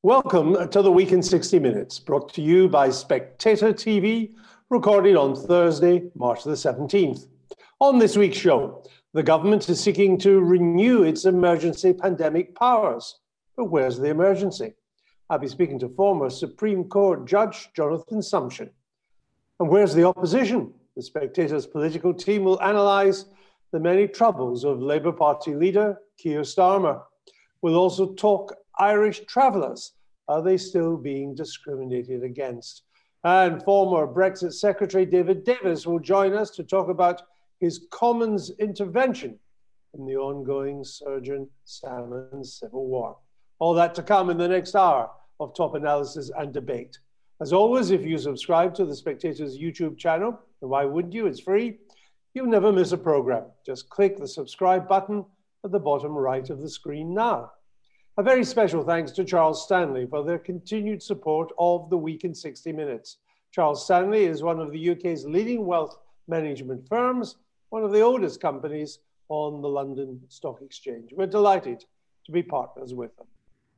Welcome to the Week in 60 Minutes, brought to you by Spectator TV, recorded on Thursday, March the 17th. On this week's show, the government is seeking to renew its emergency pandemic powers. But where's the emergency? I'll be speaking to former Supreme Court Judge Jonathan Sumption. And where's the opposition? The Spectator's political team will analyse the many troubles of Labour Party leader Keir Starmer. We'll also talk Irish travellers. Are they still being discriminated against? And former Brexit Secretary David Davis will join us to talk about his Commons intervention in the ongoing surgeon salmon civil war. All that to come in the next hour of top analysis and debate. As always, if you subscribe to the Spectator's YouTube channel, and why wouldn't you? It's free. You'll never miss a program. Just click the subscribe button at the bottom right of the screen now. A very special thanks to Charles Stanley for their continued support of the Week in 60 Minutes. Charles Stanley is one of the UK's leading wealth management firms, one of the oldest companies on the London Stock Exchange. We're delighted to be partners with them.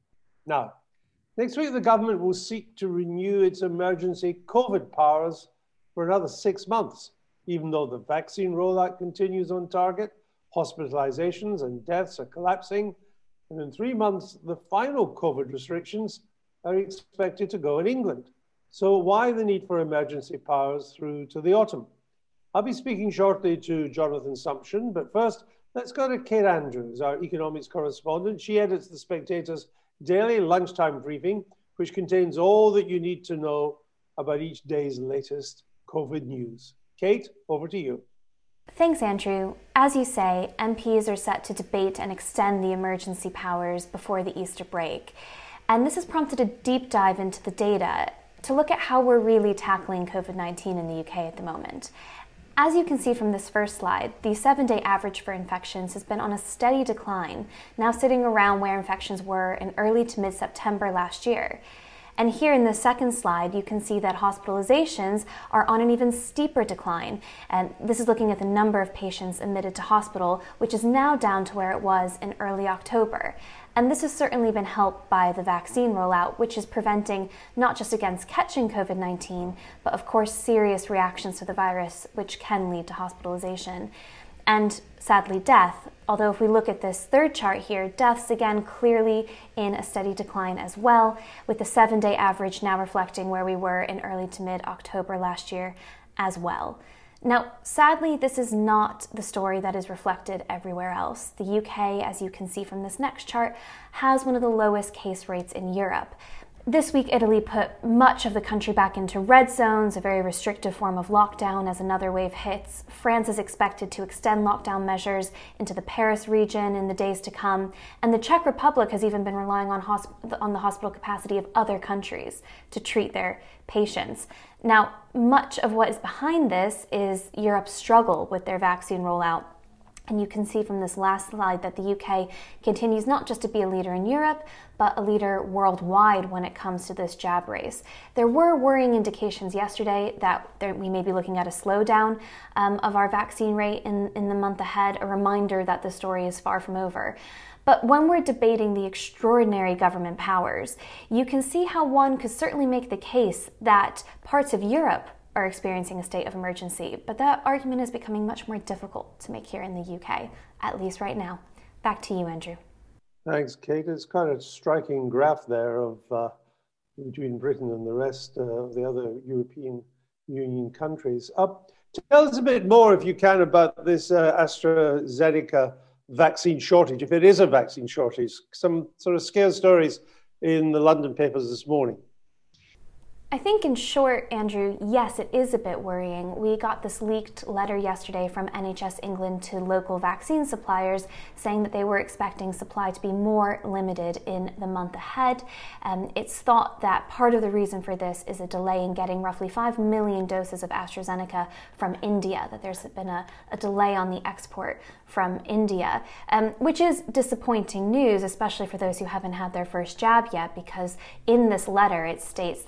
Now, next week, the government will seek to renew its emergency COVID powers for another 6 months, even though the vaccine rollout continues on target, hospitalizations and deaths are collapsing, and in 3 months, the final COVID restrictions are expected to go in England. So why the need for emergency powers through to the autumn? I'll be speaking shortly to Jonathan Sumption, but first, let's go to Kate Andrews, our economics correspondent. She edits The Spectator's daily lunchtime briefing, which contains all that you need to know about each day's latest COVID news. Kate, over to you. Thanks, Andrew. As you say, MPs are set to debate and extend the emergency powers before the Easter break. And this has prompted a deep dive into the data to look at how we're really tackling COVID-19 in the UK at the moment. As you can see from this first slide, the 7-day average for infections has been on a steady decline, now sitting around where infections were in early to mid-September last year. And here in the second slide, you can see that hospitalizations are on an even steeper decline. And this is looking at the number of patients admitted to hospital, which is now down to where it was in early October. And this has certainly been helped by the vaccine rollout, which is preventing not just against catching COVID-19, but of course serious reactions to the virus, which can lead to hospitalization. And sadly, death. Although if we look at this third chart here, deaths again clearly in a steady decline as well, with the 7-day average now reflecting where we were in early to mid-October last year as well. Now, sadly, this is not the story that is reflected everywhere else. The UK, as you can see from this next chart, has one of the lowest case rates in Europe. This week, Italy put much of the country back into red zones, a very restrictive form of lockdown as another wave hits. France is expected to extend lockdown measures into the Paris region in the days to come. And the Czech Republic has even been relying on the hospital capacity of other countries to treat their patients. Now, much of what is behind this is Europe's struggle with their vaccine rollout. And you can see from this last slide that the UK continues not just to be a leader in Europe, but a leader worldwide when it comes to this jab race. There were worrying indications yesterday that we may be looking at a slowdown of our vaccine rate in the month ahead, a reminder that the story is far from over. But when we're debating the extraordinary government powers, you can see how one could certainly make the case that parts of Europe are experiencing a state of emergency, but that argument is becoming much more difficult to make here in the UK, at least right now. Back to you, Andrew. Thanks, Kate. It's kind of striking graph there of between Britain and the rest of the other European Union countries. Tell us a bit more, if you can, about this AstraZeneca vaccine shortage, if it is a vaccine shortage. Some sort of scare stories in the London papers this morning. I think in short, Andrew, yes, it is a bit worrying. We got this leaked letter yesterday from NHS England to local vaccine suppliers saying that they were expecting supply to be more limited in the month ahead. It's thought that part of the reason for this is a delay in getting roughly 5 million doses of AstraZeneca from India, that there's been a delay on the export from India, which is disappointing news, especially for those who haven't had their first jab yet, because in this letter it states that there should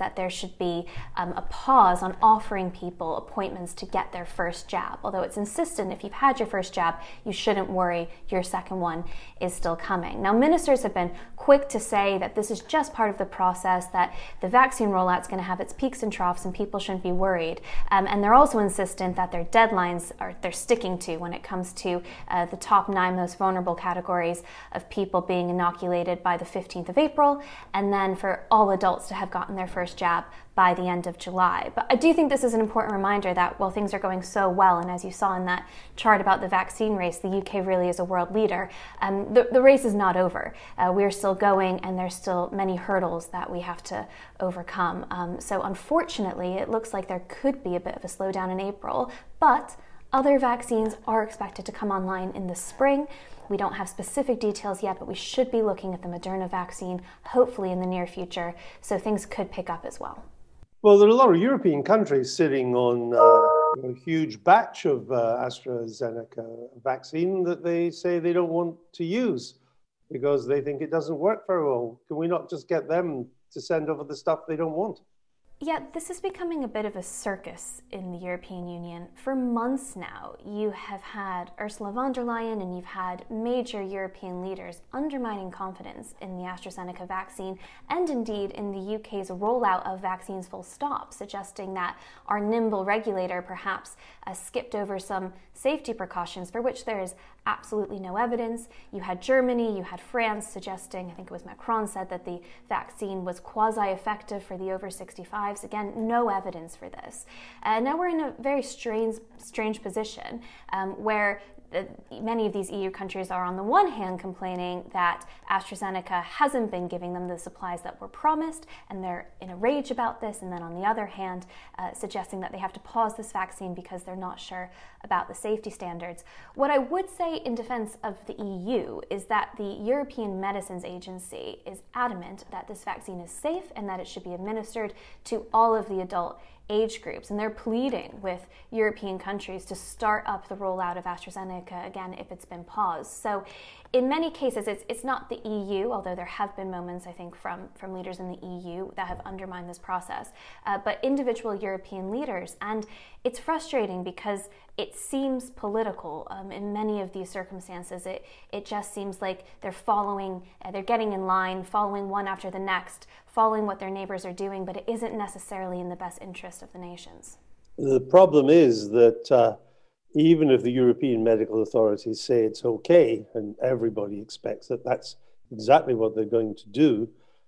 should be a pause on offering people appointments to get their first jab. Although it's insistent if you've had your first jab, you shouldn't worry, your second one is still coming. Now, ministers have been quick to say that this is just part of the process, that the vaccine rollout is going to have its peaks and troughs and people shouldn't be worried. And they're also insistent that their deadlines they're sticking to when it comes to the top 9 most vulnerable categories of people being inoculated by the 15th of April, and then for all adults to have gotten their first jab by the end of July. But I do think this is an important reminder that while things are going so well, and as you saw in that chart about the vaccine race, the UK really is a world leader, the race is not over. We're still going, and there's still many hurdles that we have to overcome. So unfortunately, it looks like there could be a bit of a slowdown in April, but other vaccines are expected to come online in the spring. We don't have specific details yet, but we should be looking at the Moderna vaccine, hopefully in the near future, so things could pick up as well. Well, there are a lot of European countries sitting on a huge batch of AstraZeneca vaccine that they say they don't want to use because they think it doesn't work very well. Can we not just get them to send over the stuff they don't want? Yeah, this is becoming a bit of a circus in the European Union. For months now, you have had Ursula von der Leyen and you've had major European leaders undermining confidence in the AstraZeneca vaccine and indeed in the UK's rollout of vaccines full stop, suggesting that our nimble regulator perhaps skipped over some safety precautions for which there is absolutely no evidence. You had Germany, you had France suggesting, I think it was Macron said that the vaccine was quasi-effective for the over 65s. Again, no evidence for this. Now we're in a very strange position where many of these EU countries are on the one hand complaining that AstraZeneca hasn't been giving them the supplies that were promised, and they're in a rage about this, and then on the other hand suggesting that they have to pause this vaccine because they're not sure about the safety standards. What I would say in defense of the EU is that the European Medicines Agency is adamant that this vaccine is safe and that it should be administered to all of the adult age groups, and they're pleading with European countries to start up the rollout of AstraZeneca again if it's been paused. So in many cases it's not the EU, although there have been moments I think from leaders in the EU that have undermined this process, but individual European leaders, and it's frustrating because it seems political in many of these circumstances. It just seems like they're getting in line, following one after the next, following what their neighbors are doing, but it isn't necessarily in the best interest of the nations. The problem is that even if the European medical authorities say it's okay, and everybody expects that that's exactly what they're going to do,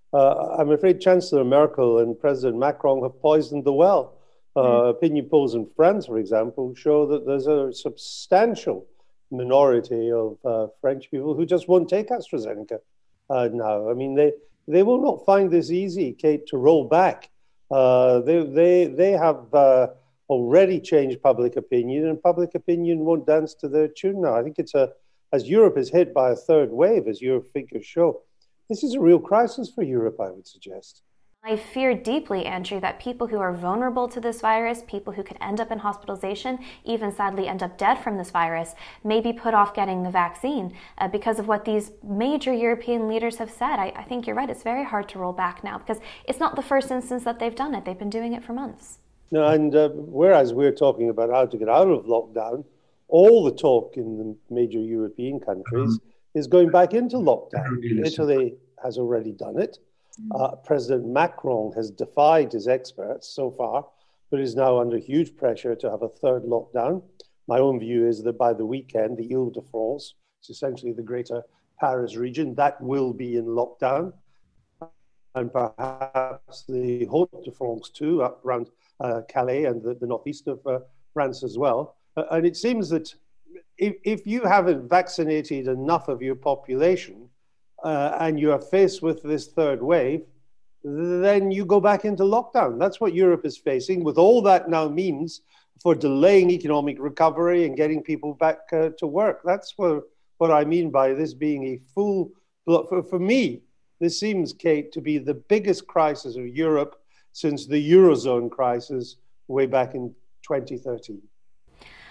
I'm afraid Chancellor Merkel and President Macron have poisoned the well. Opinion polls in France, for example, show that there's a substantial minority of French people who just won't take AstraZeneca now. I mean, they will not find this easy, Kate, to roll back. They have already changed public opinion, and public opinion won't dance to their tune now. I think as Europe is hit by a third wave, as your figures show, this is a real crisis for Europe, I would suggest. I fear deeply, Andrew, that people who are vulnerable to this virus, people who could end up in hospitalization, even sadly end up dead from this virus, may be put off getting the vaccine because of what these major European leaders have said. I think you're right. It's very hard to roll back now because it's not the first instance that they've done it. They've been doing it for months. No, and whereas we're talking about how to get out of lockdown, all the talk in the major European countries is going back into lockdown. Italy has already done it. President Macron has defied his experts so far, but is now under huge pressure to have a third lockdown. My own view is that by the weekend, the Ile-de-France, it's essentially the greater Paris region, that will be in lockdown. And perhaps the Haute-de-France too, up around Calais and the northeast of France as well. And it seems that if you haven't vaccinated enough of your population, and you are faced with this third wave, then you go back into lockdown. That's what Europe is facing, with all that now means for delaying economic recovery and getting people back to work. That's what I mean by this being a full block. For me, this seems, Kate, to be the biggest crisis of Europe since the Eurozone crisis way back in 2013.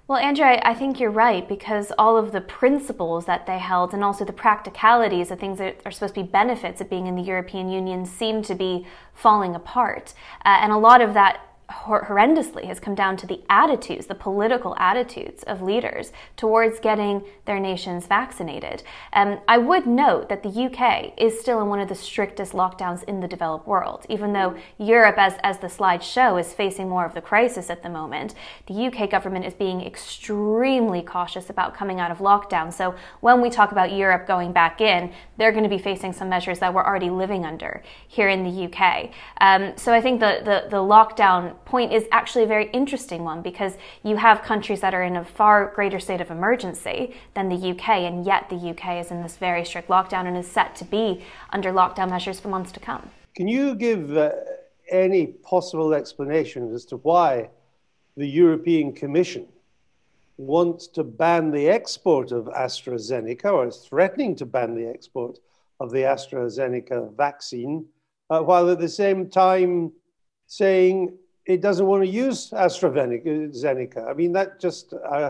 Well, Andrew, I think you're right, because all of the principles that they held and also the practicalities, the things that are supposed to be benefits of being in the European Union, seem to be falling apart. And a lot of that horrendously has come down to the attitudes, the political attitudes of leaders towards getting their nations vaccinated. I would note that the UK is still in one of the strictest lockdowns in the developed world, even though Europe, as the slides show, is facing more of the crisis at the moment. The UK government is being extremely cautious about coming out of lockdown. So when we talk about Europe going back in, they're going to be facing some measures that we're already living under here in the UK. So I think the lockdown point is actually a very interesting one, because you have countries that are in a far greater state of emergency than the UK, and yet the UK is in this very strict lockdown and is set to be under lockdown measures for months to come. Can you give any possible explanation as to why the European Commission wants to ban the export of AstraZeneca, or is threatening to ban the export of the AstraZeneca vaccine, while at the same time saying it doesn't want to use AstraZeneca? I mean, that just, I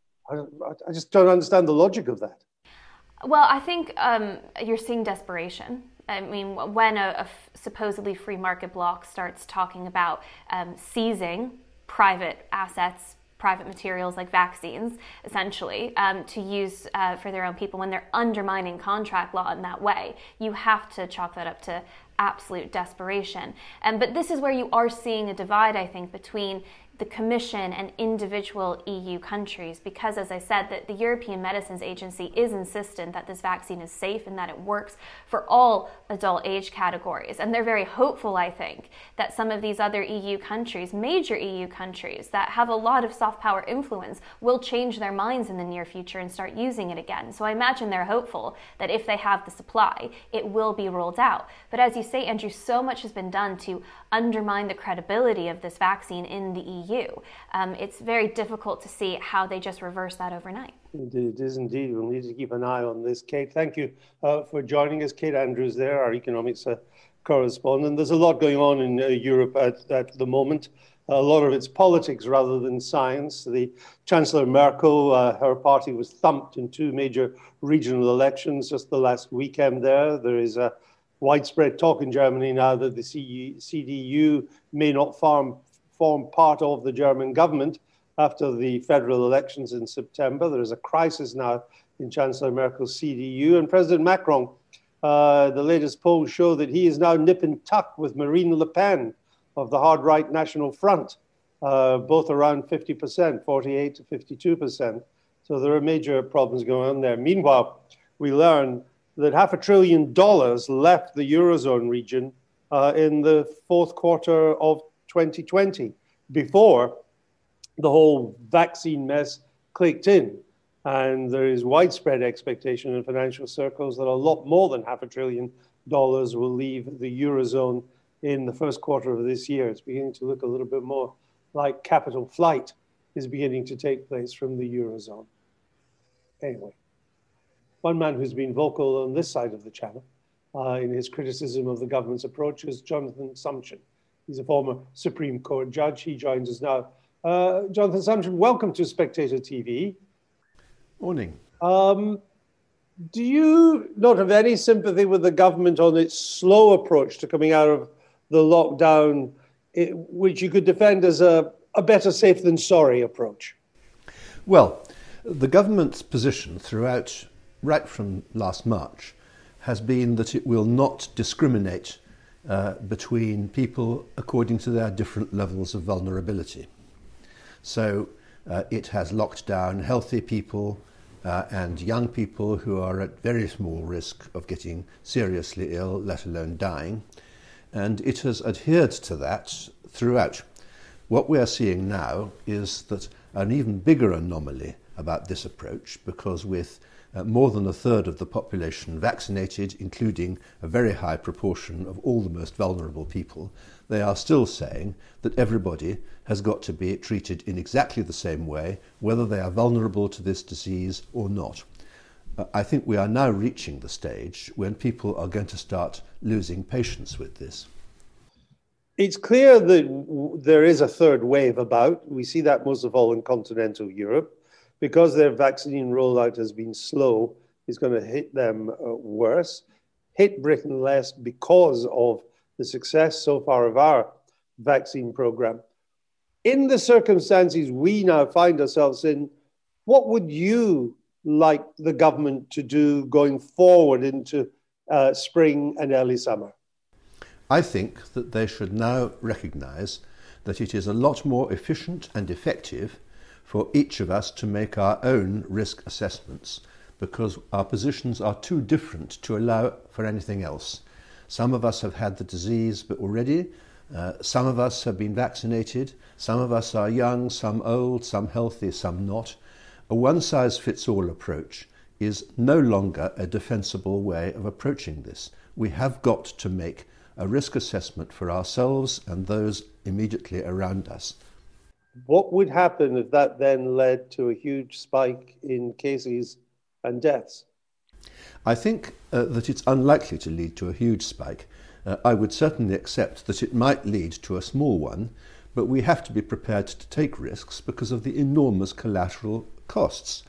just don't understand the logic of that. Well, I think you're seeing desperation. I mean, when a supposedly free market bloc starts talking about seizing private assets, private materials like vaccines, essentially, to use for their own people, when they're undermining contract law in that way, you have to chalk that up to absolute desperation. But this is where you are seeing a divide, I think, between the Commission and individual EU countries, because, as I said, that the European Medicines Agency is insistent that this vaccine is safe and that it works for all adult age categories. And they're very hopeful, I think, that some of these other EU countries, major EU countries that have a lot of soft power influence, will change their minds in the near future and start using it again. So I imagine they're hopeful that if they have the supply, it will be rolled out. But as you say, Andrew, so much has been done to undermine the credibility of this vaccine in the EU. It's very difficult to see how they just reverse that overnight. It is indeed. We'll need to keep an eye on this. Kate, thank you for joining us. Kate Andrews there, our economics correspondent. There's a lot going on in Europe at the moment. A lot of it's politics rather than science. The Chancellor Merkel, her party was thumped in two major regional elections just the last weekend there. There is a widespread talk in Germany now that the CDU may not form part of the German government after the federal elections in September. There is a crisis now in Chancellor Merkel's CDU, and President Macron, the latest polls show that he is now nip and tuck with Marine Le Pen of the hard right National Front, both around 50%, 48 to 52%. So there are major problems going on there. Meanwhile, we learn that $500 billion left the Eurozone region in the fourth quarter of 2020, before the whole vaccine mess clicked in. And there is widespread expectation in financial circles that a lot more than $500 billion will leave the Eurozone in the first quarter of this year. It's beginning to look a little bit more like capital flight is beginning to take place from the Eurozone. Anyway, one man who's been vocal on this side of the channel in his criticism of the government's approach is Jonathan Sumption. He's a former Supreme Court judge. He joins us now. Jonathan Sumption, welcome to Spectator TV. Morning. Do you not have any sympathy with the government on its slow approach to coming out of the lockdown, which you could defend as a better safe than sorry approach? Well, the government's position throughout, right from last March, has been that it will not discriminate between people according to their different levels of vulnerability. So it has locked down healthy people and young people who are at very small risk of getting seriously ill, let alone dying. And it has adhered to that throughout. What we are seeing now is that an even bigger anomaly about this approach, because with more than a third of the population vaccinated, including a very high proportion of all the most vulnerable people, they are still saying that everybody has got to be treated in exactly the same way, whether they are vulnerable to this disease or not. I think we are now reaching the stage when people are going to start losing patience with this. It's clear that there is a third wave about. We see that most of all in continental Europe. Because their vaccine rollout has been slow, it's going to hit them worse, hit Britain less because of the success so far of our vaccine program. In the circumstances we now find ourselves in, what would you like the government to do going forward into spring and early summer? I think that they should now recognise that it is a lot more efficient and effective for each of us to make our own risk assessments, because our positions are too different to allow for anything else. Some of us have had the disease already, some of us have been vaccinated, some of us are young, some old, some healthy, some not. A one-size-fits-all approach is no longer a defensible way of approaching this. We have got to make a risk assessment for ourselves and those immediately around us. What would happen if that then led to a huge spike in cases and deaths? I think that it's unlikely to lead to a huge spike. I would certainly accept that it might lead to a small one, but we have to be prepared to take risks because of the enormous collateral costs.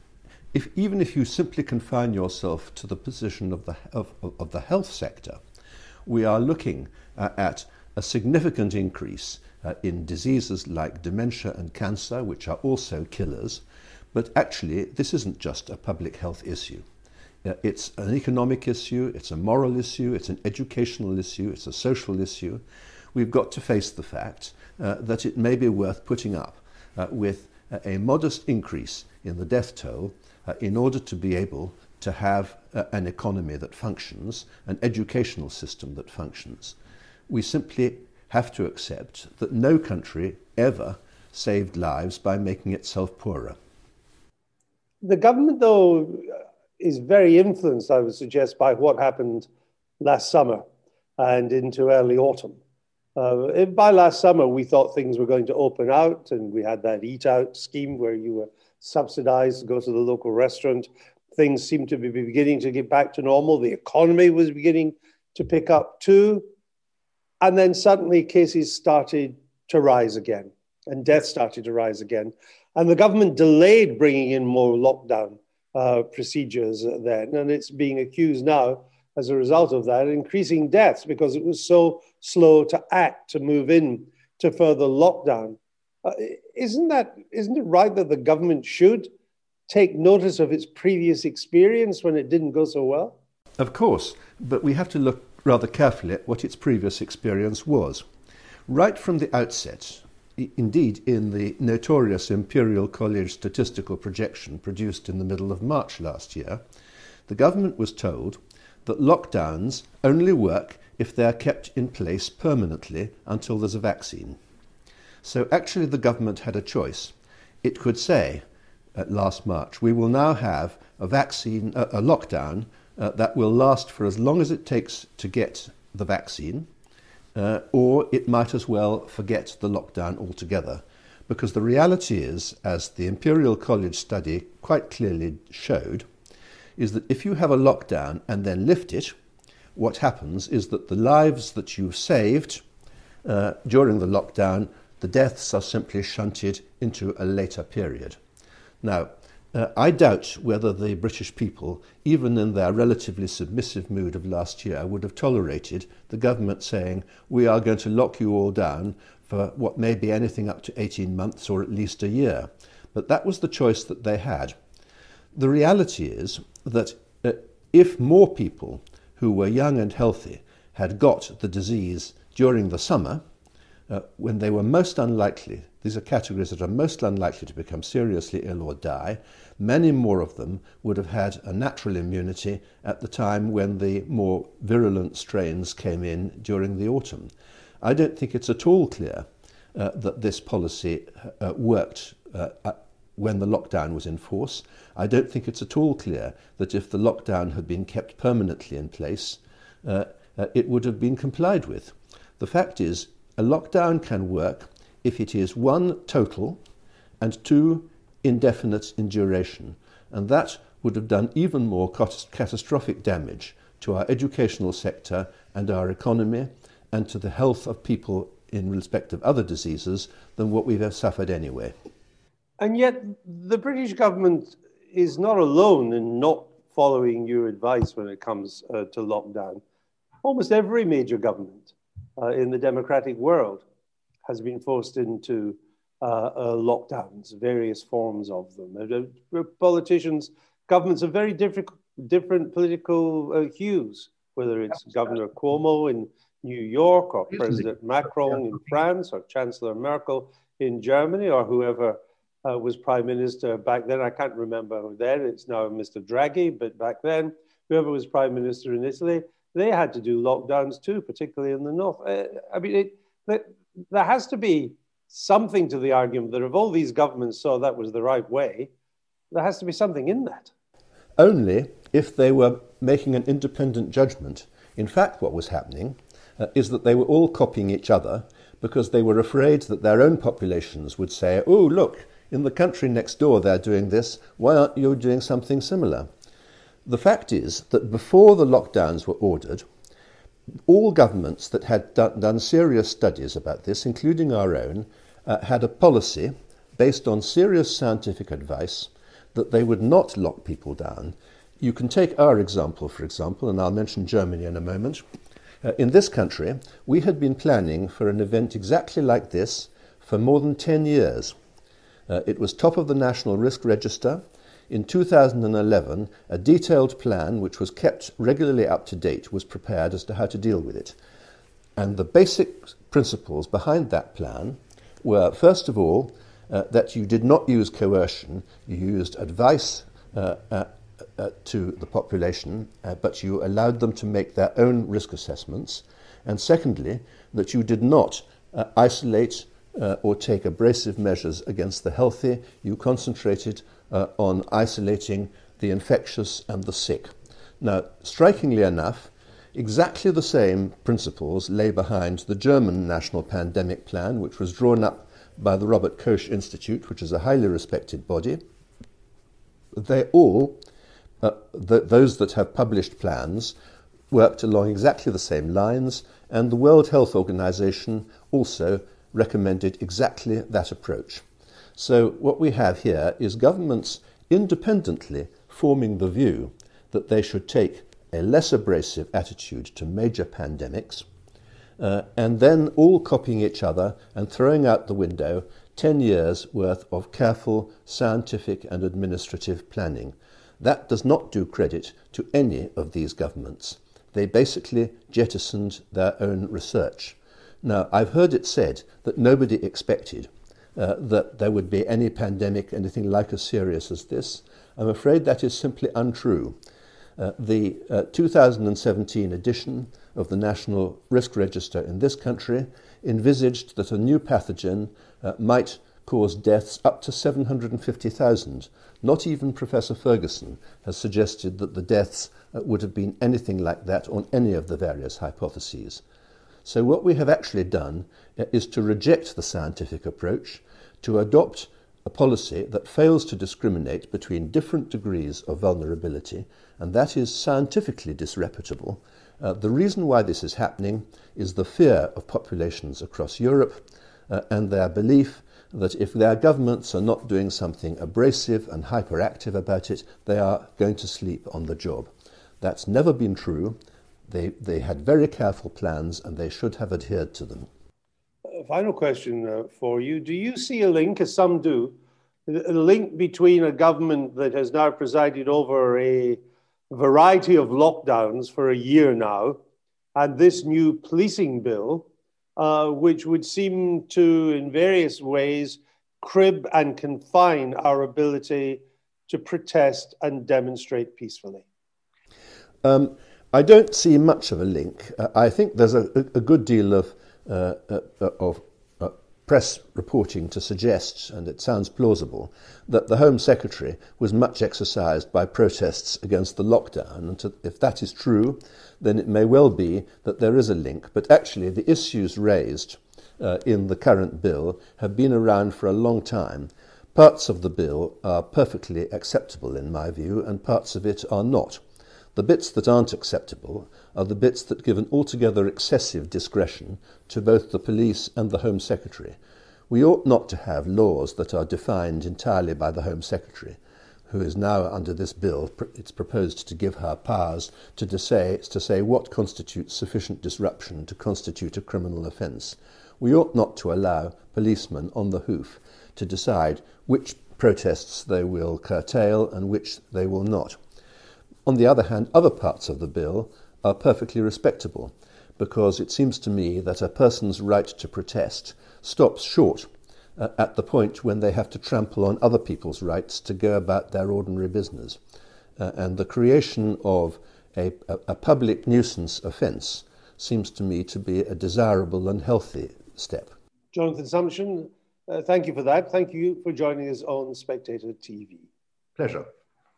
Even if you simply confine yourself to the position of the health sector, we are looking at a significant increase in diseases like dementia and cancer, which are also killers. But actually, this isn't just a public health issue. It's an economic issue, it's a moral issue, it's an educational issue, it's a social issue. We've got to face the fact that it may be worth putting up with a modest increase in the death toll in order to be able to have an economy that functions, an educational system that functions. We simply have to accept that no country ever saved lives by making itself poorer. The government, though, is very influenced, I would suggest, by what happened last summer and into early autumn. By last summer, we thought things were going to open out, and we had that eat out scheme where you were subsidized to go to the local restaurant. Things seemed to be beginning to get back to normal. The economy was beginning to pick up too. And then suddenly cases started to rise again and deaths started to rise again. And the government delayed bringing in more lockdown procedures then. And it's being accused now, as a result of that, increasing deaths because it was so slow to act, to move in to further lockdown. Isn't it right that the government should take notice of its previous experience when it didn't go so well? Of course, but we have to look rather carefully at what its previous experience was. Right from the outset, indeed in the notorious Imperial College statistical projection produced in the middle of March last year, the government was told that lockdowns only work if they are kept in place permanently until there's a vaccine. So actually the government had a choice. It could say at last March, we will now have a lockdown that will last for as long as it takes to get the vaccine, or it might as well forget the lockdown altogether. Because the reality is, as the Imperial College study quite clearly showed, is that if you have a lockdown and then lift it, what happens is that the lives that you've saved during the lockdown, the deaths are simply shunted into a later period. Now, I doubt whether the British people, even in their relatively submissive mood of last year, would have tolerated the government saying, we are going to lock you all down for what may be anything up to 18 months or at least a year. But that was the choice that they had. The reality is that if more people who were young and healthy had got the disease during the summer, when they were most unlikely, these are categories that are most unlikely to become seriously ill or die, many more of them would have had a natural immunity at the time when the more virulent strains came in during the autumn. I don't think it's at all clear that this policy worked when the lockdown was in force. I don't think it's at all clear that if the lockdown had been kept permanently in place, it would have been complied with. The fact is, a lockdown can work if it is one, total, and two, indefinite in duration. And that would have done even more catastrophic damage to our educational sector and our economy, and to the health of people in respect of other diseases than what we've suffered anyway. And yet the British government is not alone in not following your advice when it comes to lockdown. Almost every major government in the democratic world has been forced into lockdowns, various forms of them. Politicians, governments of very different political hues, whether it's Governor Cuomo in New York, or President Macron in France, or Chancellor Merkel in Germany, or whoever was Prime Minister back then. I can't remember then, it's now Mr. Draghi, but back then, whoever was Prime Minister in Italy, they had to do lockdowns too, particularly in the north. There has to be something to the argument that if all these governments saw that was the right way, there has to be something in that. Only if they were making an independent judgment. In fact, what was happening is that they were all copying each other because they were afraid that their own populations would say, oh, look, in the country next door they're doing this, why aren't you doing something similar? The fact is that before the lockdowns were ordered, all governments that had done serious studies about this, including our own, had a policy based on serious scientific advice that they would not lock people down. You can take our example, for example, and I'll mention Germany in a moment. In this country, we had been planning for an event exactly like this for more than 10 years. It was top of the National Risk Register. In 2011, a detailed plan, which was kept regularly up to date, was prepared as to how to deal with it. And the basic principles behind that plan were, first of all, that you did not use coercion, you used advice to the population, but you allowed them to make their own risk assessments. And secondly, that you did not isolate or take abrasive measures against the healthy. You concentrated on isolating the infectious and the sick. Now, strikingly enough, exactly the same principles lay behind the German National Pandemic Plan, which was drawn up by the Robert Koch Institute, which is a highly respected body. They all, those that have published plans, worked along exactly the same lines, and the World Health Organization also recommended exactly that approach. So what we have here is governments independently forming the view that they should take a less abrasive attitude to major pandemics, and then all copying each other and throwing out the window 10 years' worth of careful scientific and administrative planning. That does not do credit to any of these governments. They basically jettisoned their own research. Now, I've heard it said that nobody expected that there would be any pandemic, anything like as serious as this. I'm afraid that is simply untrue. The 2017 edition of the National Risk Register in this country envisaged that a new pathogen might cause deaths up to 750,000. Not even Professor Ferguson has suggested that the deaths would have been anything like that on any of the various hypotheses. So what we have actually done is to reject the scientific approach, to adopt a policy that fails to discriminate between different degrees of vulnerability, and that is scientifically disreputable. The reason why this is happening is the fear of populations across Europe and their belief that if their governments are not doing something abrasive and hyperactive about it, they are going to sleep on the job. That's never been true. They had very careful plans and they should have adhered to them. Final question for you. Do you see a link, as some do, a link between a government that has now presided over a variety of lockdowns for a year now and this new policing bill, which would seem to, in various ways, crib and confine our ability to protest and demonstrate peacefully? I don't see much of a link. I think there's a good deal of press reporting to suggest, and it sounds plausible, that the Home Secretary was much exercised by protests against the lockdown. And if that is true, then it may well be that there is a link. But actually, the issues raised in the current bill have been around for a long time. Parts of the bill are perfectly acceptable in my view, and parts of it are not. The bits that aren't acceptable are the bits that give an altogether excessive discretion to both the police and the Home Secretary. We ought not to have laws that are defined entirely by the Home Secretary, who is now, under this bill, it's proposed to give her powers to say what constitutes sufficient disruption to constitute a criminal offence. We ought not to allow policemen on the hoof to decide which protests they will curtail and which they will not. On the other hand, other parts of the bill are perfectly respectable, because it seems to me that a person's right to protest stops short at the point when they have to trample on other people's rights to go about their ordinary business. And the creation of a public nuisance offence seems to me to be a desirable and healthy step. Jonathan Sumption, thank you for that. Thank you for joining us on Spectator TV. Pleasure.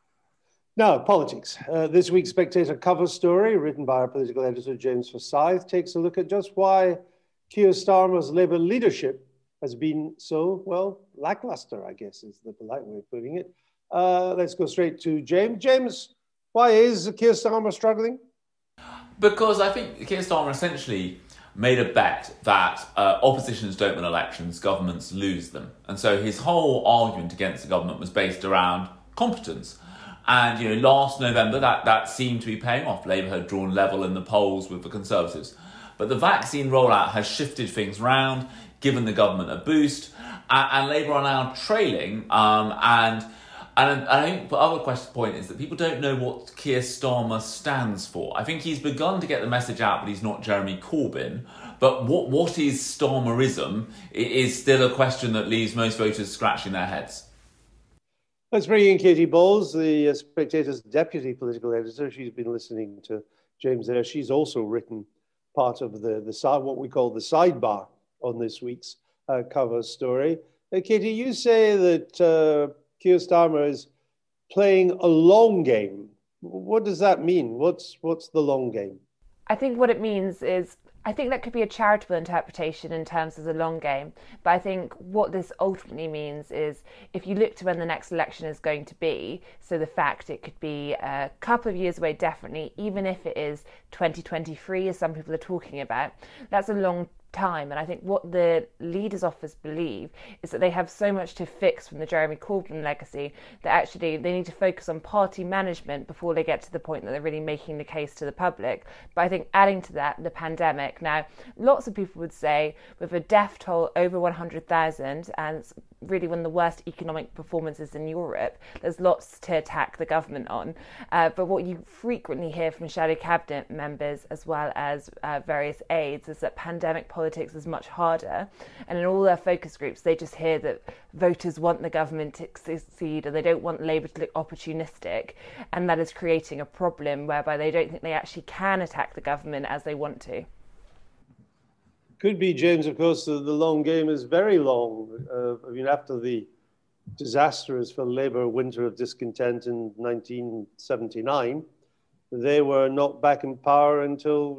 Now, politics. This week's Spectator cover story, written by our political editor, James Forsyth, takes a look at just why Keir Starmer's Labour leadership has been so, well, lackluster, I guess is the polite way of putting it. Let's go straight to James. James, why is Keir Starmer struggling? Because I think Keir Starmer essentially made a bet that oppositions don't win elections, governments lose them. And so his whole argument against the government was based around competence. And, last November, that seemed to be paying off. Labour had drawn level in the polls with the Conservatives. But the vaccine rollout has shifted things round, given the government a boost, and Labour are now trailing. And I think the other point is that people don't know what Keir Starmer stands for. I think he's begun to get the message out, but he's not Jeremy Corbyn. But what is Starmerism is still a question that leaves most voters scratching their heads. Let's bring in Katie Bowles, the Spectator's deputy political editor. She's been listening to James there. She's also written part of the what we call the sidebar on this week's cover story. Katie, you say that Keir Starmer is playing a long game. What does that mean? What's the long game? I think what it means is, I think that could be a charitable interpretation in terms of the long game. But I think what this ultimately means is, if you look to when the next election is going to be, so the fact it could be a couple of years away, definitely, even if it is 2023, as some people are talking about, that's a long time. And I think what the leaders' office believe is that they have so much to fix from the Jeremy Corbyn legacy that actually they need to focus on party management before they get to the point that they're really making the case to the public. But I think adding to that, the pandemic. Now, lots of people would say with a death toll over 100,000 and really one of the worst economic performances in Europe, there's lots to attack the government on. But what you frequently hear from shadow cabinet members as well as various aides is that pandemic politics is much harder. And in all their focus groups, they just hear that voters want the government to succeed and they don't want Labour to look opportunistic. And that is creating a problem whereby they don't think they actually can attack the government as they want to. Could be, James, of course, the long game is very long. After the disastrous for Labour winter of discontent in 1979, they were not back in power until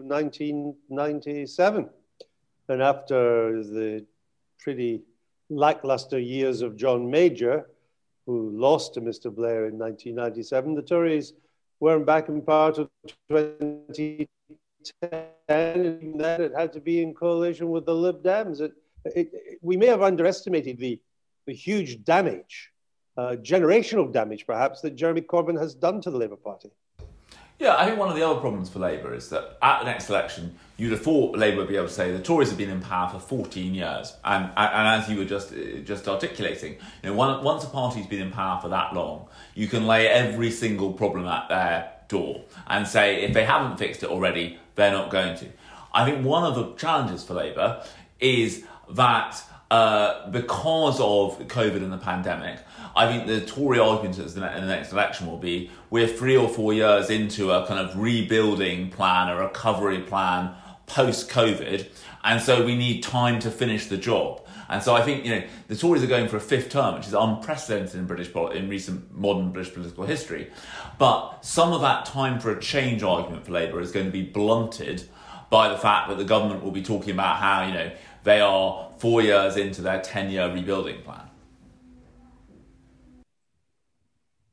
1997. And after the pretty lackluster years of John Major, who lost to Mr. Blair in 1997, the Tories weren't back in power until 2010. And even then, it had to be in coalition with the Lib Dems. We may have underestimated the huge damage, generational damage perhaps, that Jeremy Corbyn has done to the Labour Party. Yeah, I think one of the other problems for Labour is that at the next election, you'd have thought Labour would be able to say the Tories have been in power for 14 years. And as you were just articulating, once a party's been in power for that long, you can lay every single problem at their door and say if they haven't fixed it already, they're not going to. I think one of the challenges for Labour is that because of COVID and the pandemic, I think the Tory argument in the next election will be we're 3 or 4 years into a kind of rebuilding plan, a recovery plan post-COVID, and so we need time to finish the job. And so I think the Tories are going for a 5th term, which is unprecedented in recent modern British political history. But some of that time for a change argument for Labour is going to be blunted by the fact that the government will be talking about how they are 4 years into their 10-year rebuilding plan.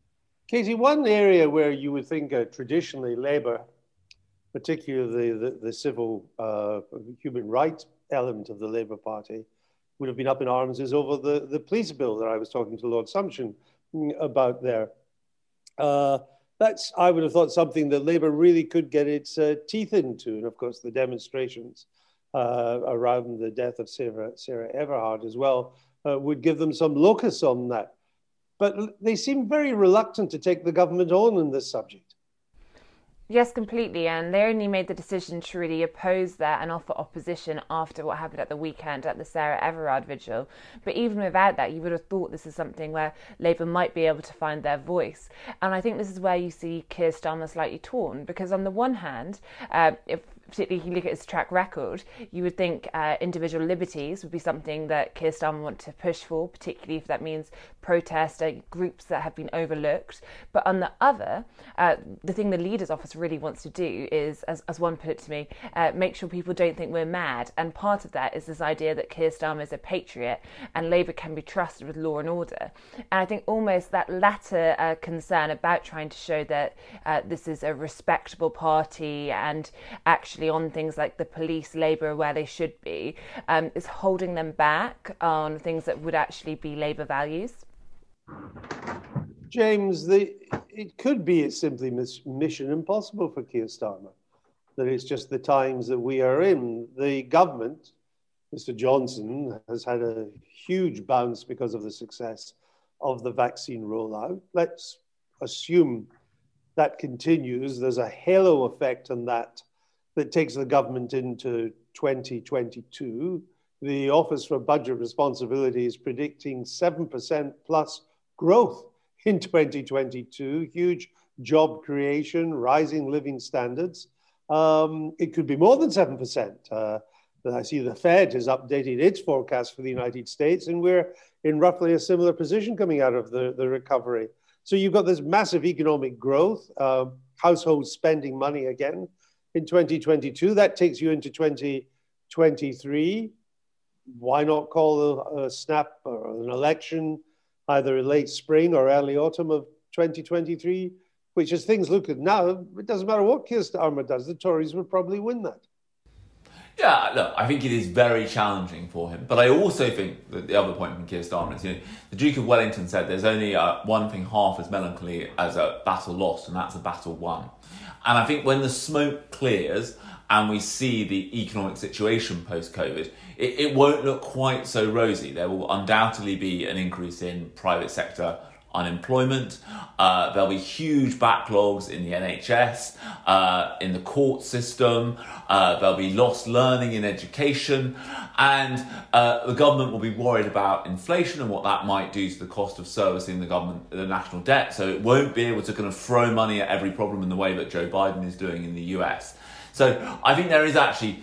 Katie, one area where you would think traditionally Labour, particularly the civil human rights element of the Labour Party, would have been up in arms is over the police bill that I was talking to Lord Sumption about there. That's, I would have thought, something that Labour really could get its teeth into. And of course, the demonstrations around the death of Sarah Everard as well would give them some locus on that. But they seem very reluctant to take the government on in this subject. Yes, completely. And they only made the decision to really oppose that and offer opposition after what happened at the weekend at the Sarah Everard vigil. But even without that, you would have thought this is something where Labour might be able to find their voice. And I think this is where you see Keir Starmer slightly torn, because on the one hand, particularly if you look at his track record, you would think individual liberties would be something that Keir Starmer want to push for, particularly if that means protest groups that have been overlooked. But on the other, the thing the Leaders Office really wants to do is, as one put it to me, make sure people don't think we're mad. And part of that is this idea that Keir Starmer is a patriot and Labour can be trusted with law and order. And I think almost that latter concern about trying to show that this is a respectable party and actually on things like the police, Labour are where they should be, is holding them back on things that would actually be Labour values. James, it could be it's simply mission impossible for Keir Starmer, that it's just the times that we are in. The government, Mr. Johnson, has had a huge bounce because of the success of the vaccine rollout. Let's assume that continues. There's a halo effect on that takes the government into 2022. The Office for Budget Responsibility is predicting 7% plus growth in 2022, huge job creation, rising living standards. It could be more than 7%. I see the Fed has updated its forecast for the United States, and we're in roughly a similar position coming out of the recovery. So you've got this massive economic growth, household spending money again in 2022. That takes you into 2023. Why not call a snap or an election either in late spring or early autumn of 2023, which as things look at now, it doesn't matter what Keir Starmer does, the Tories would probably win that. Yeah, look, I think it is very challenging for him. But I also think that the other point from Keir Starmer is, the Duke of Wellington said there's only one thing half as melancholy as a battle lost, and that's a battle won. And I think when the smoke clears and we see the economic situation post-COVID, it won't look quite so rosy. There will undoubtedly be an increase in private sector unemployment. There'll be huge backlogs in the NHS, in the court system. There'll be lost learning in education. And the government will be worried about inflation and what that might do to the cost of servicing the national debt. So it won't be able to kind of throw money at every problem in the way that Joe Biden is doing in the US. So I think there is actually...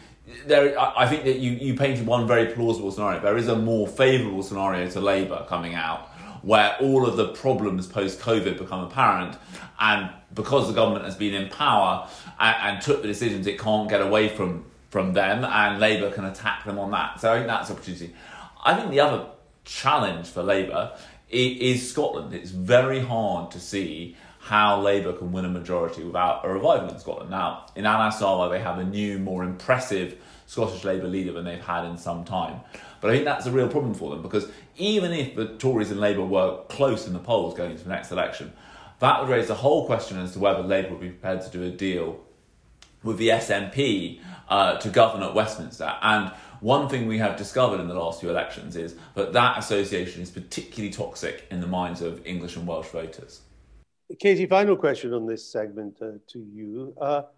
I think that you painted one very plausible scenario. There is a more favourable scenario to Labour coming out, where all of the problems post-COVID become apparent, and because the government has been in power and took the decisions it can't get away from them, and Labour can attack them on that. So I think that's an opportunity. I think the other challenge for Labour is Scotland. It's very hard to see how Labour can win a majority without a revival in Scotland. Now, in Anas Sarwar, they have a new, more impressive Scottish Labour leader than they've had in some time. But I think that's a real problem for them, because even if the Tories and Labour were close in the polls going into the next election, that would raise the whole question as to whether Labour would be prepared to do a deal with the SNP to govern at Westminster. And one thing we have discovered in the last few elections is that association is particularly toxic in the minds of English and Welsh voters. Katie, final question on this segment to you.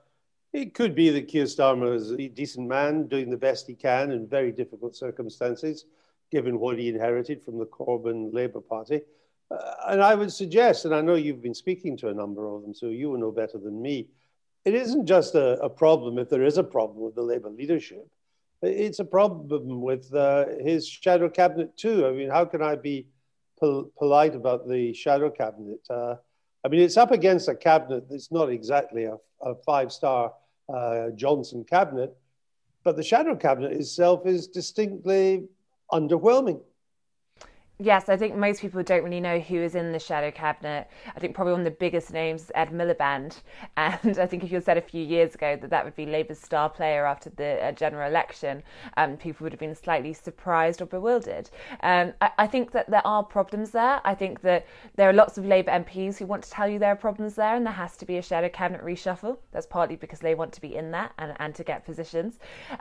It could be that Keir Starmer is a decent man doing the best he can in very difficult circumstances, given what he inherited from the Corbyn Labour Party. And I would suggest, and I know you've been speaking to a number of them, so you will know better than me, it isn't just a problem if there is a problem with the Labour leadership. It's a problem with his shadow cabinet too. I mean, how can I be polite about the shadow cabinet? I mean, it's up against a cabinet that's not exactly a five-star Johnson cabinet, but the shadow cabinet itself is distinctly underwhelming. Yes, I think most people don't really know who is in the shadow cabinet. I think probably one of the biggest names is Ed Miliband. And I think if you had said a few years ago that that would be Labour's star player after the general election, people would have been slightly surprised or bewildered. I think that there are problems there. I think that there are lots of Labour MPs who want to tell you there are problems there, and there has to be a shadow cabinet reshuffle. That's partly because they want to be in that and to get positions.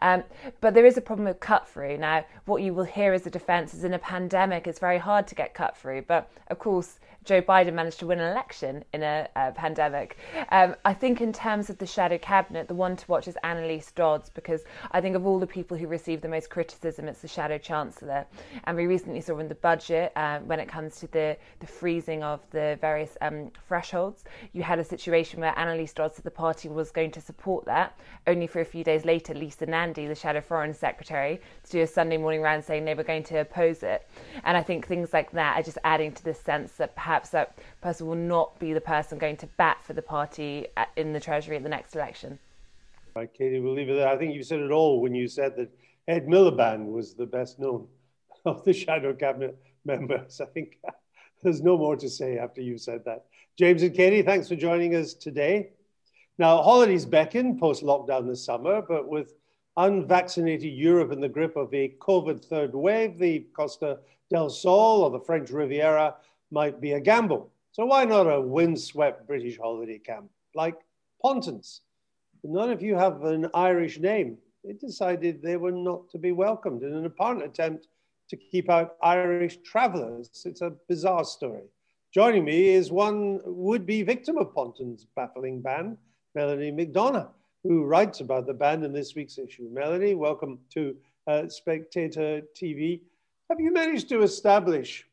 But there is a problem with cut through. Now, what you will hear as a defence is in a pandemic, it's very hard to get cut through. But of course, Joe Biden managed to win an election in a pandemic. I think in terms of the shadow cabinet, the one to watch is Annalise Dodds, because I think of all the people who receive the most criticism, it's the shadow chancellor. And we recently saw in the budget, when it comes to the freezing of the various thresholds, you had a situation where Annalise Dodds said the party was going to support that, only for a few days later, Lisa Nandy, the shadow foreign secretary, to do a Sunday morning round saying they were going to oppose it. And I think things like that are just adding to this sense that perhaps that person will not be the person going to bat for the party in the Treasury at the next election. Right, Katie, we'll leave it there. I think you said it all when you said that Ed Miliband was the best known of the shadow cabinet members. I think there's no more to say after you said that. James and Katie, thanks for joining us today. Now, holidays beckon post-lockdown this summer, but with unvaccinated Europe in the grip of a COVID third wave, the Costa del Sol or the French Riviera might be a gamble. So why not a windswept British holiday camp like Pontins? None of you have an Irish name. They decided they were not to be welcomed in an apparent attempt to keep out Irish travellers. It's a bizarre story. Joining me is one would-be victim of Pontins' baffling ban, Melanie McDonagh, who writes about the ban in this week's issue. Melanie, welcome to Spectator TV. Have you managed to establish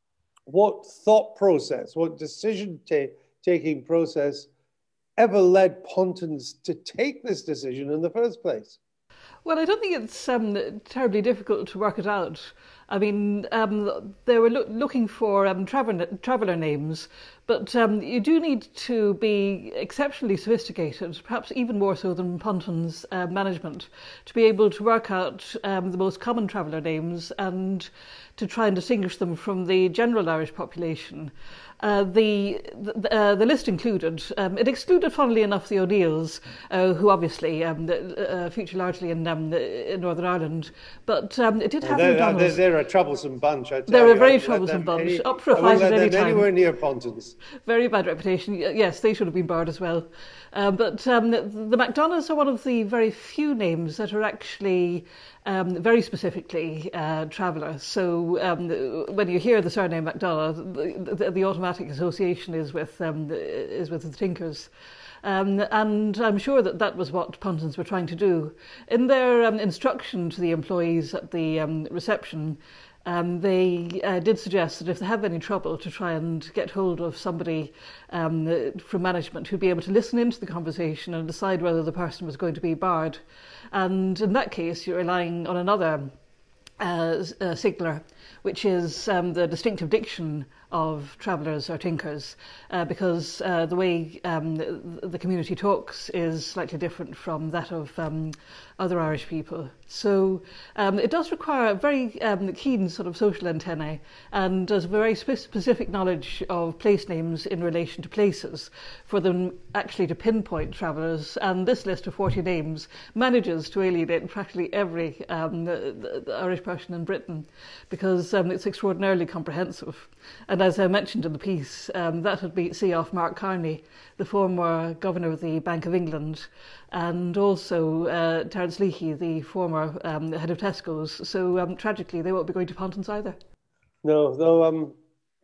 what thought process, what decision-taking process ever led Pontins to take this decision in the first place? Well, I don't think it's terribly difficult to work it out. I mean, they were looking for traveller names, but you do need to be exceptionally sophisticated, perhaps even more so than Pontins' management, to be able to work out the most common traveller names and to try and distinguish them from the general Irish population. The list included, it excluded, funnily enough, the O'Neills, who obviously feature largely in Northern Ireland, but it did have McDonald's. They're a troublesome bunch, I tell you. They're a very troublesome bunch, up for a fight at any time. Anywhere near Pontins. Very bad reputation. Yes, they should have been barred as well. But the McDonaghs are one of the very few names that are actually very specifically traveller. So when you hear the surname McDonagh, the automatic association is with the Tinkers. And I'm sure that was what Pontins were trying to do. In their instruction to the employees at the reception, they did suggest that if they have any trouble, to try and get hold of somebody from management who'd be able to listen into the conversation and decide whether the person was going to be barred. And in that case, you're relying on another signaler, which is the distinctive diction of travellers or tinkers, because the way the community talks is slightly different from that of other Irish people. So it does require a very keen sort of social antennae and a very specific knowledge of place names in relation to places for them actually to pinpoint travellers. And this list of 40 names manages to alienate practically every the Irish person in Britain, because it's extraordinarily comprehensive. And as I mentioned in the piece, that would see off Mark Carney, the former governor of the Bank of England, and also Terence Leahy, the former head of Tesco's. So tragically, they won't be going to Pontins either. No, though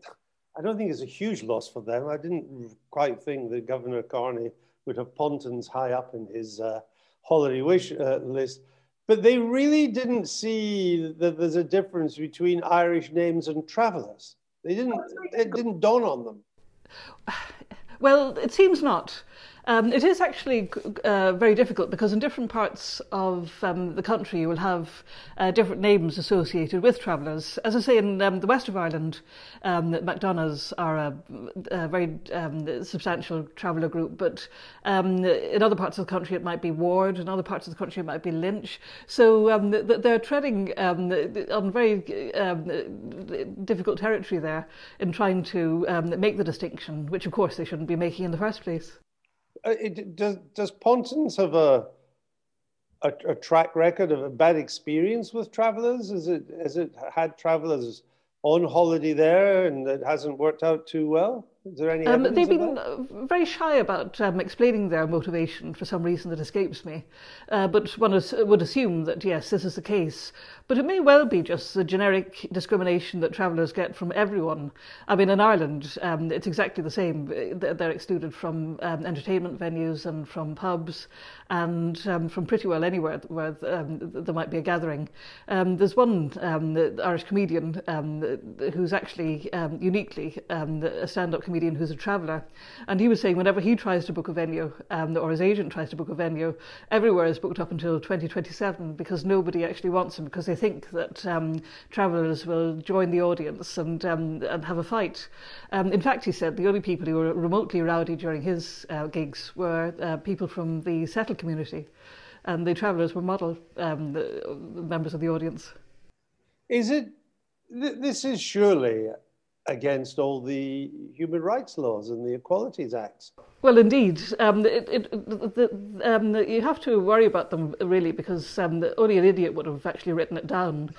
I don't think it's a huge loss for them. I didn't quite think that Governor Carney would have Pontins high up in his holiday wish list. But they really didn't see that there's a difference between Irish names and travellers. It didn't dawn on them. Well, it seems not. It is actually very difficult because in different parts of the country you will have different names associated with travellers. As I say, in the west of Ireland, MacDonagh's are a very substantial traveller group, but in other parts of the country it might be Ward, in other parts of the country it might be Lynch. So they're treading on very difficult territory there in trying to make the distinction, which of course they shouldn't be making in the first place. Does Pontins have a track record of a bad experience with travellers? Has it had travellers on holiday there and it hasn't worked out too well? Is there any evidence they've of been that? very shy about explaining their motivation for some reason that escapes me. But one would assume that, yes, this is the case. But it may well be just the generic discrimination that travellers get from everyone. I mean, in Ireland, it's exactly the same. They're excluded from entertainment venues and from pubs and from pretty well anywhere where there might be a gathering. There's one Irish comedian who's actually uniquely a stand-up comedian who's a traveller, and he was saying whenever he tries to book a venue or his agent tries to book a venue, everywhere is booked up until 2027 because nobody actually wants them, because they think that travellers will join the audience and have a fight. In fact, he said the only people who were remotely rowdy during his gigs were people from the settled community, and the travellers were model members of the audience. This is surely against all the human rights laws and the Equalities Acts. Well, indeed. You have to worry about them, really, because only an idiot would have actually written it down.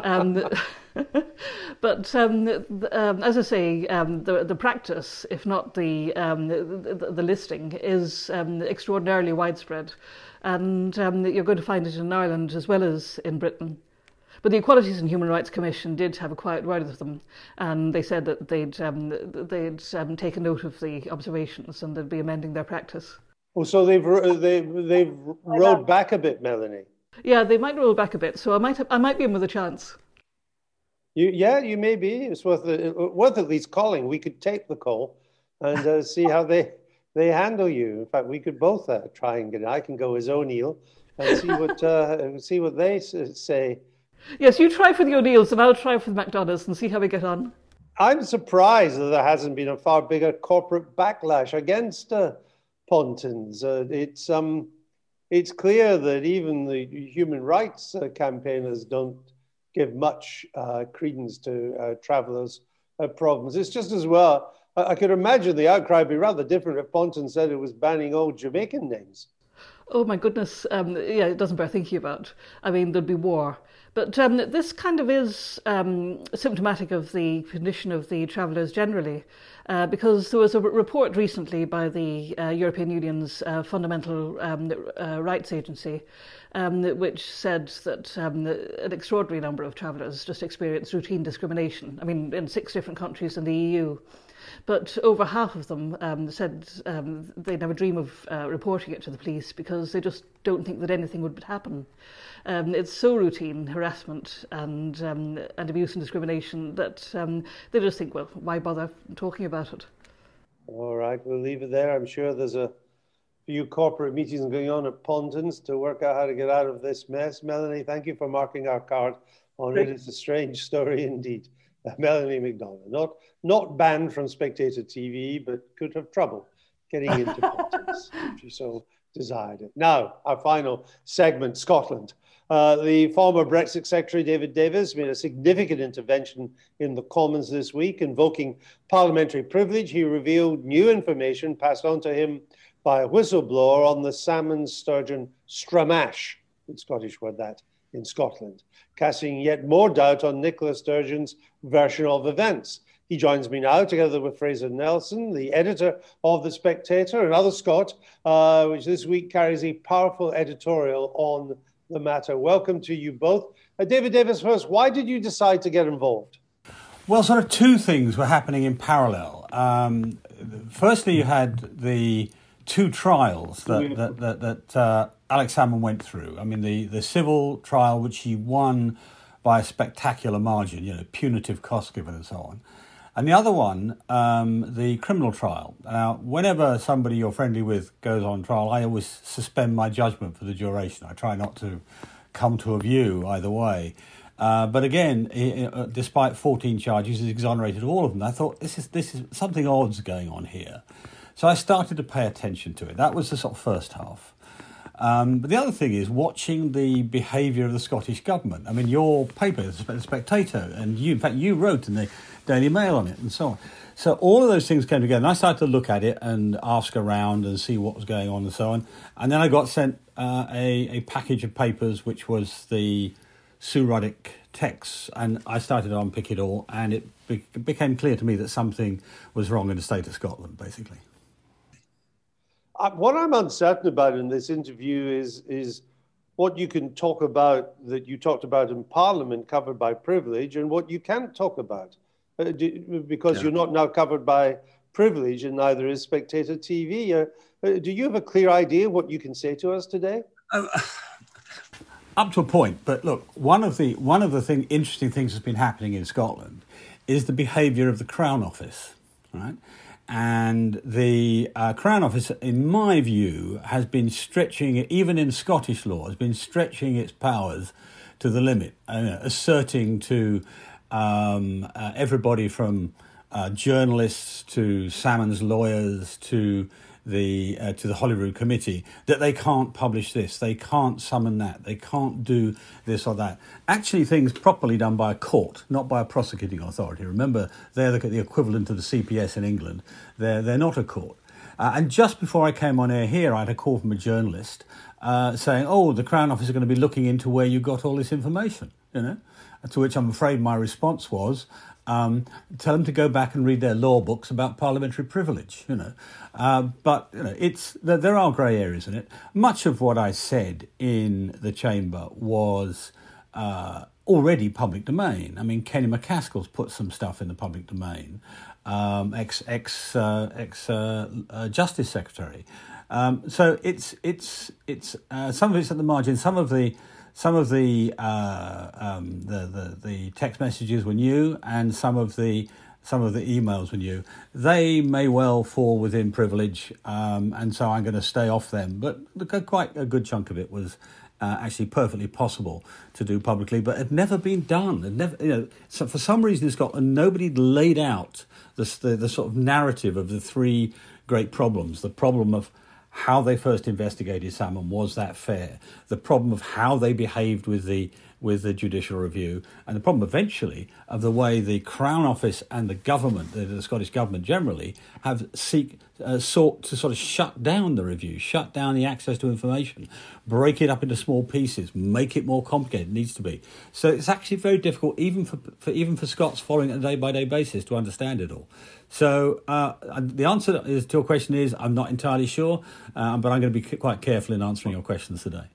But as I say, the practice, if not the listing, is extraordinarily widespread. And you're going to find it in Ireland as well as in Britain. But the Equalities and Human Rights Commission did have a quiet word with them, and they said that they'd taken note of the observations and they'd be amending their practice. Oh, so they've rolled back a bit, Melanie. Yeah, they might roll back a bit, so I might be in with a chance. You may be. It's worth at least calling. We could tape the call and see how they handle you. In fact, we could both try and get it. I can go as O'Neill and see what they say. Yes, you try for the O'Neills and I'll try for the MacDonaghs and see how we get on. I'm surprised that there hasn't been a far bigger corporate backlash against Pontins. It's clear that even the human rights campaigners don't give much credence to travellers' problems. It's just as well, I could imagine the outcry would be rather different if Pontins said it was banning all Jamaican names. Oh my goodness, yeah, it doesn't bear thinking about. I mean, there'd be war. But this kind of is symptomatic of the condition of the travellers generally, because there was a report recently by the European Union's Fundamental Rights Agency, which said that an extraordinary number of travellers just experience routine discrimination. I mean, in 6 different countries in the EU. But over half of them said they never dream of reporting it to the police because they just don't think that anything would happen. It's so routine, harassment and abuse and discrimination, that they just think, well, why bother talking about it? All right, we'll leave it there. I'm sure there's a few corporate meetings going on at Pontins to work out how to get out of this mess. Melanie, thank you for marking our card on it. It's a strange story indeed. Melanie McDonagh, not banned from Spectator TV, but could have trouble getting into Pontins if she so desired it. Now, our final segment, Scotland. The former Brexit Secretary David Davis made a significant intervention in the Commons this week, invoking parliamentary privilege. He revealed new information passed on to him by a whistleblower on the salmon sturgeon stramash, good Scottish word that, in Scotland, casting yet more doubt on Nicola Sturgeon's version of events. He joins me now, together with Fraser Nelson, the editor of The Spectator, another Scot, which this week carries a powerful editorial on the matter. Welcome to you both. David Davis first, why did you decide to get involved? Well, sort of 2 things were happening in parallel. Firstly, you had the 2 trials that Alex Salmond went through. I mean, the civil trial, which he won by a spectacular margin, punitive cost given and so on. And the other one, the criminal trial. Now, whenever somebody you're friendly with goes on trial, I always suspend my judgment for the duration. I try not to come to a view either way. But again, despite 14 charges, he's exonerated all of them. I thought, this is something odd's going on here. So I started to pay attention to it. That was the sort of first half. But the other thing is watching the behaviour of the Scottish Government. I mean, your paper, The Spectator, and in fact, you wrote in the Daily Mail on it and so on. So all of those things came together, and I started to look at it and ask around and see what was going on and so on. And then I got sent a package of papers, which was the Sue Ruddock texts, and I started to unpick it all, and it became clear to me that something was wrong in the state of Scotland, basically. What I'm uncertain about in this interview is what you can talk about that you talked about in Parliament covered by privilege and what you can't talk about because you're not now covered by privilege and neither is Spectator TV. Do you have a clear idea what you can say to us today? Up to a point, but look, one of the interesting things that's been happening in Scotland is the behaviour of the Crown Office, right? And the Crown Office, in my view, has been stretching, even in Scottish law, has been stretching its powers to the limit, asserting to everybody from journalists to Salmon's lawyers to the Holyrood Committee that they can't publish this, they can't summon that, they can't do this or that. Actually, things properly done by a court, not by a prosecuting authority. Remember, they're the equivalent of the CPS in England. They're not a court. And just before I came on air here, I had a call from a journalist saying, "Oh, the Crown Office are going to be looking into where you got all this information." You know, to which I'm afraid my response was, tell them to go back and read their law books about parliamentary privilege, but there are grey areas in it. Much of what I said in the chamber was already public domain. I mean, Kenny McCaskill's put some stuff in the public domain, ex Justice Secretary. So it's some of it's at the margin. Some of the text messages were new, and some of the emails were new. They may well fall within privilege, and so I'm going to stay off them. But quite a good chunk of it was actually perfectly possible to do publicly, but had never been done. Had never, so for some reason in Scotland, nobody laid out the sort of narrative of the three great problems: the problem of how they first investigated Salmon, was that fair? The problem of how they behaved with the judicial review, and the problem eventually of the way the Crown Office and the government, the Scottish Government generally, have sought to sort of shut down the review, shut down the access to information, break it up into small pieces, make it more complicated. It needs to be. So it's actually very difficult, even for Scots following it on a day-by-day basis, to understand it all. So the answer to your question is I'm not entirely sure, but I'm going to be quite careful in answering your questions today.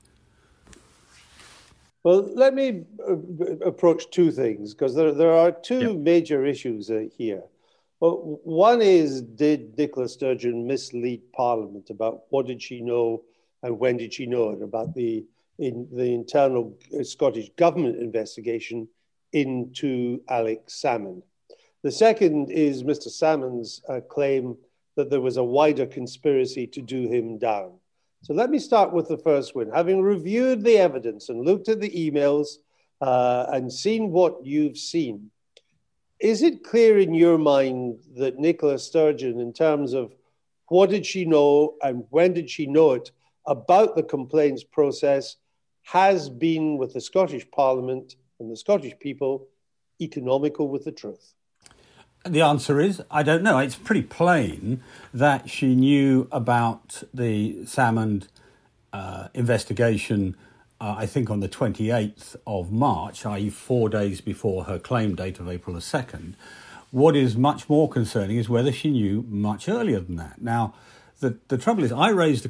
Well, let me approach two things, because there are two major issues here. Well, one is, did Nicola Sturgeon mislead Parliament about what did she know and when did she know it about the internal Scottish Government investigation into Alex Salmon? The second is Mr. Salmon's claim that there was a wider conspiracy to do him down. So let me start with the first one. Having reviewed the evidence and looked at the emails and seen what you've seen, is it clear in your mind that Nicola Sturgeon, in terms of what did she know and when did she know it about the complaints process, has been with the Scottish Parliament and the Scottish people economical with the truth? The answer is, I don't know. It's pretty plain that she knew about the Salmon investigation, I think on the 28th of March, i.e. 4 days before her claim date of April the 2nd. What is much more concerning is whether she knew much earlier than that. Now, the trouble is, I raised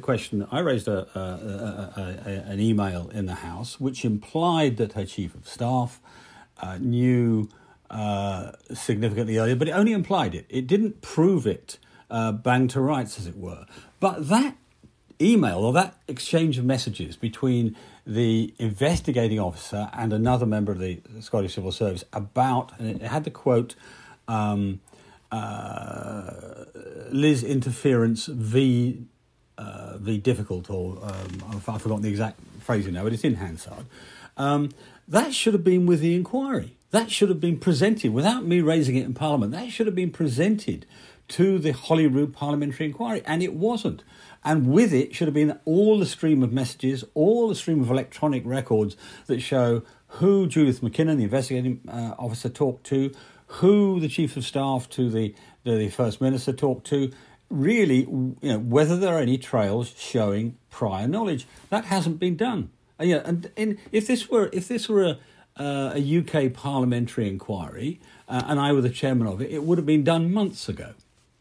an email in the House which implied that her Chief of Staff knew significantly earlier, but it only implied it. It didn't prove it bang to rights, as it were. But that email or that exchange of messages between the investigating officer and another member of the Scottish Civil Service about, and it had the quote, Liz interference v difficult, or I've forgotten the exact phrasing now, but it's in Hansard. That should have been with the inquiry. That should have been presented without me raising it in Parliament. That should have been presented to the Holyrood Parliamentary Inquiry, and it wasn't. And with it should have been all the stream of messages, all the stream of electronic records that show who Judith McKinnon, the investigating officer, talked to, who the Chief of Staff to the First Minister talked to, really, whether there are any trails showing prior knowledge. That hasn't been done. And if this were a UK parliamentary inquiry and I were the chairman of it, it would have been done months ago.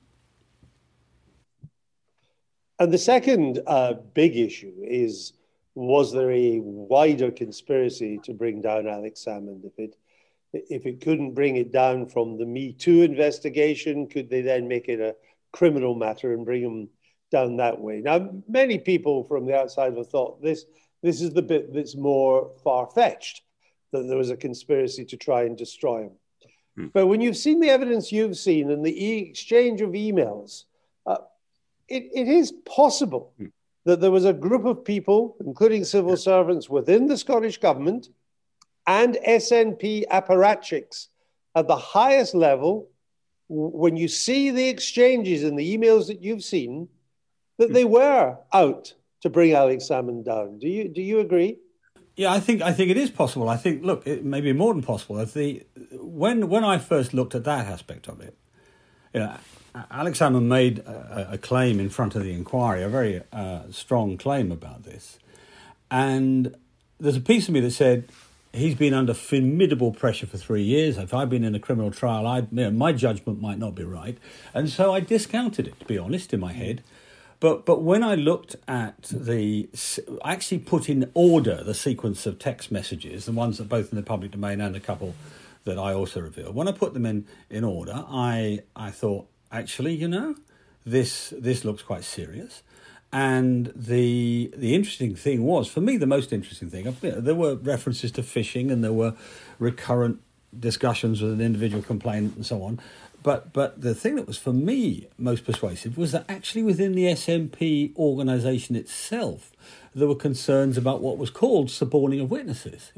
And the second big issue is, was there a wider conspiracy to bring down Alex Salmond? If it couldn't bring it down from the Me Too investigation, could they then make it a criminal matter and bring him down that way? Now, many people from the outside have thought this is the bit that's more far-fetched, that there was a conspiracy to try and destroy him. But when you've seen the evidence you've seen and the exchange of emails, it is possible that there was a group of people, including civil servants within the Scottish government and SNP apparatchiks at the highest level, when you see the exchanges and the emails that you've seen, that they were out to bring Alex Salmond down. Do you agree? Yeah, I think it is possible. I think, look, it may be more than possible. When I first looked at that aspect of it, Alex Salmond made a claim in front of the inquiry, a very strong claim about this. And there's a piece of me that said he's been under formidable pressure for 3 years. If I'd been in a criminal trial, my judgment might not be right. And so I discounted it, to be honest, in my head. But when I looked at I actually put in order the sequence of text messages, the ones that both in the public domain and a couple that I also revealed. When I put them in order, I thought, actually, this looks quite serious. And the interesting thing was, for me, the most interesting thing, there were references to phishing and there were recurrent discussions with an individual complainant and so on. But the thing that was, for me, most persuasive was that actually within the SNP organisation itself, there were concerns about what was called suborning of witnesses.